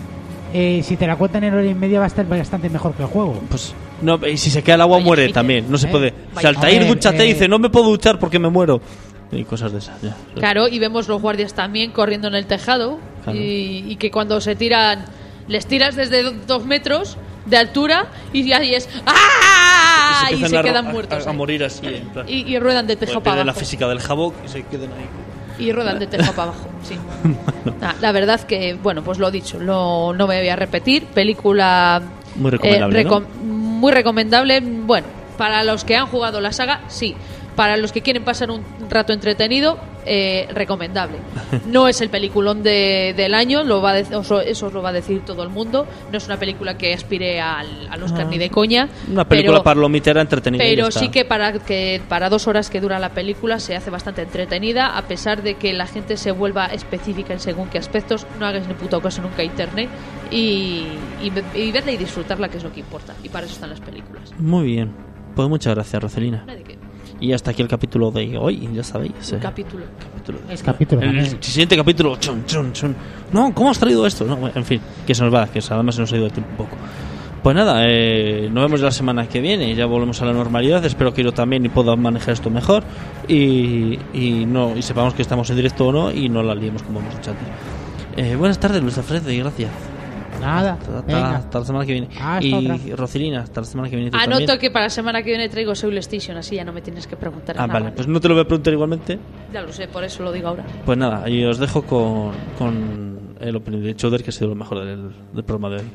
si te la cuentan en hora y media va a estar bastante mejor que el juego. Pues no, y si se queda el agua Vaya muere hater. también, no se ¿Eh? puede. Vaya- Si Altair, A ver, dúchate, dice, no me puedo duchar porque me muero. Y cosas de esas, ya. Claro, y vemos los guardias también corriendo en el tejado Claro. y que cuando se tiran, les tiras desde 2 metros de altura y ahí es ¡ah! Y empiezan se a quedan ro- muertos. a ahí. morir así, en plan. Y ruedan de tejado Pues para pierden la abajo. física del jabón y se queden ahí. Y ruedan de tejado para abajo, sí. La verdad que, bueno, pues lo dicho, no me voy a repetir. Película Muy recomendable, ¿no? muy recomendable. Bueno, para los que han jugado la saga, sí. Para los que quieren pasar un rato entretenido, recomendable. No es el peliculón del año, eso os lo va a decir todo el mundo. No es una película que aspire al Oscar ni de coña. Una película pero- palomitera entretenida. y ya pero está. sí que para 2 horas que dura la película se hace bastante entretenida, a pesar de que la gente se vuelva específica en según qué aspectos. No hagáis ni puto caso nunca a internet y verla y disfrutarla, que es lo que importa. Y para eso están las películas. Muy bien. Pues muchas gracias, Rocelina. No hay de qué. Y hasta aquí el capítulo de hoy, ya sabéis. Un capítulo. Es capítulo. El también. siguiente capítulo, chun. No, ¿cómo has traído esto? No, en fin, que se nos va, que además se nos ha ido el tiempo un poco. Pues nada, nos vemos la semana que viene, ya volvemos a la normalidad. Espero que yo también y pueda manejar esto mejor y sepamos que estamos en directo o no y no la liemos como hemos hecho antes. Buenas tardes, Luis Alfredo, y gracias. Nada. Venga. Hasta la semana que viene. Hasta Y otra. Rosilina, hasta la semana que viene. tú Anoto también. que para la semana que viene traigo Soul Station, así ya no me tienes que preguntar nada. Vale, pues no te lo voy a preguntar igualmente. Ya lo sé, por eso lo digo ahora. Pues nada, y os dejo con el opening de Chowder, que ha sido lo mejor del programa de hoy.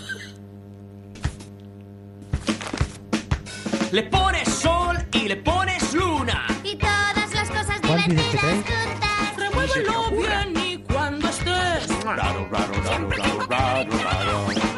Le pones sol y le pones luna. Y todas las cosas ¿Cuál dices que divertidas traes? juntas. Remuévelo bien y cuando estés Raro, raro, raro, raro, raro, raro.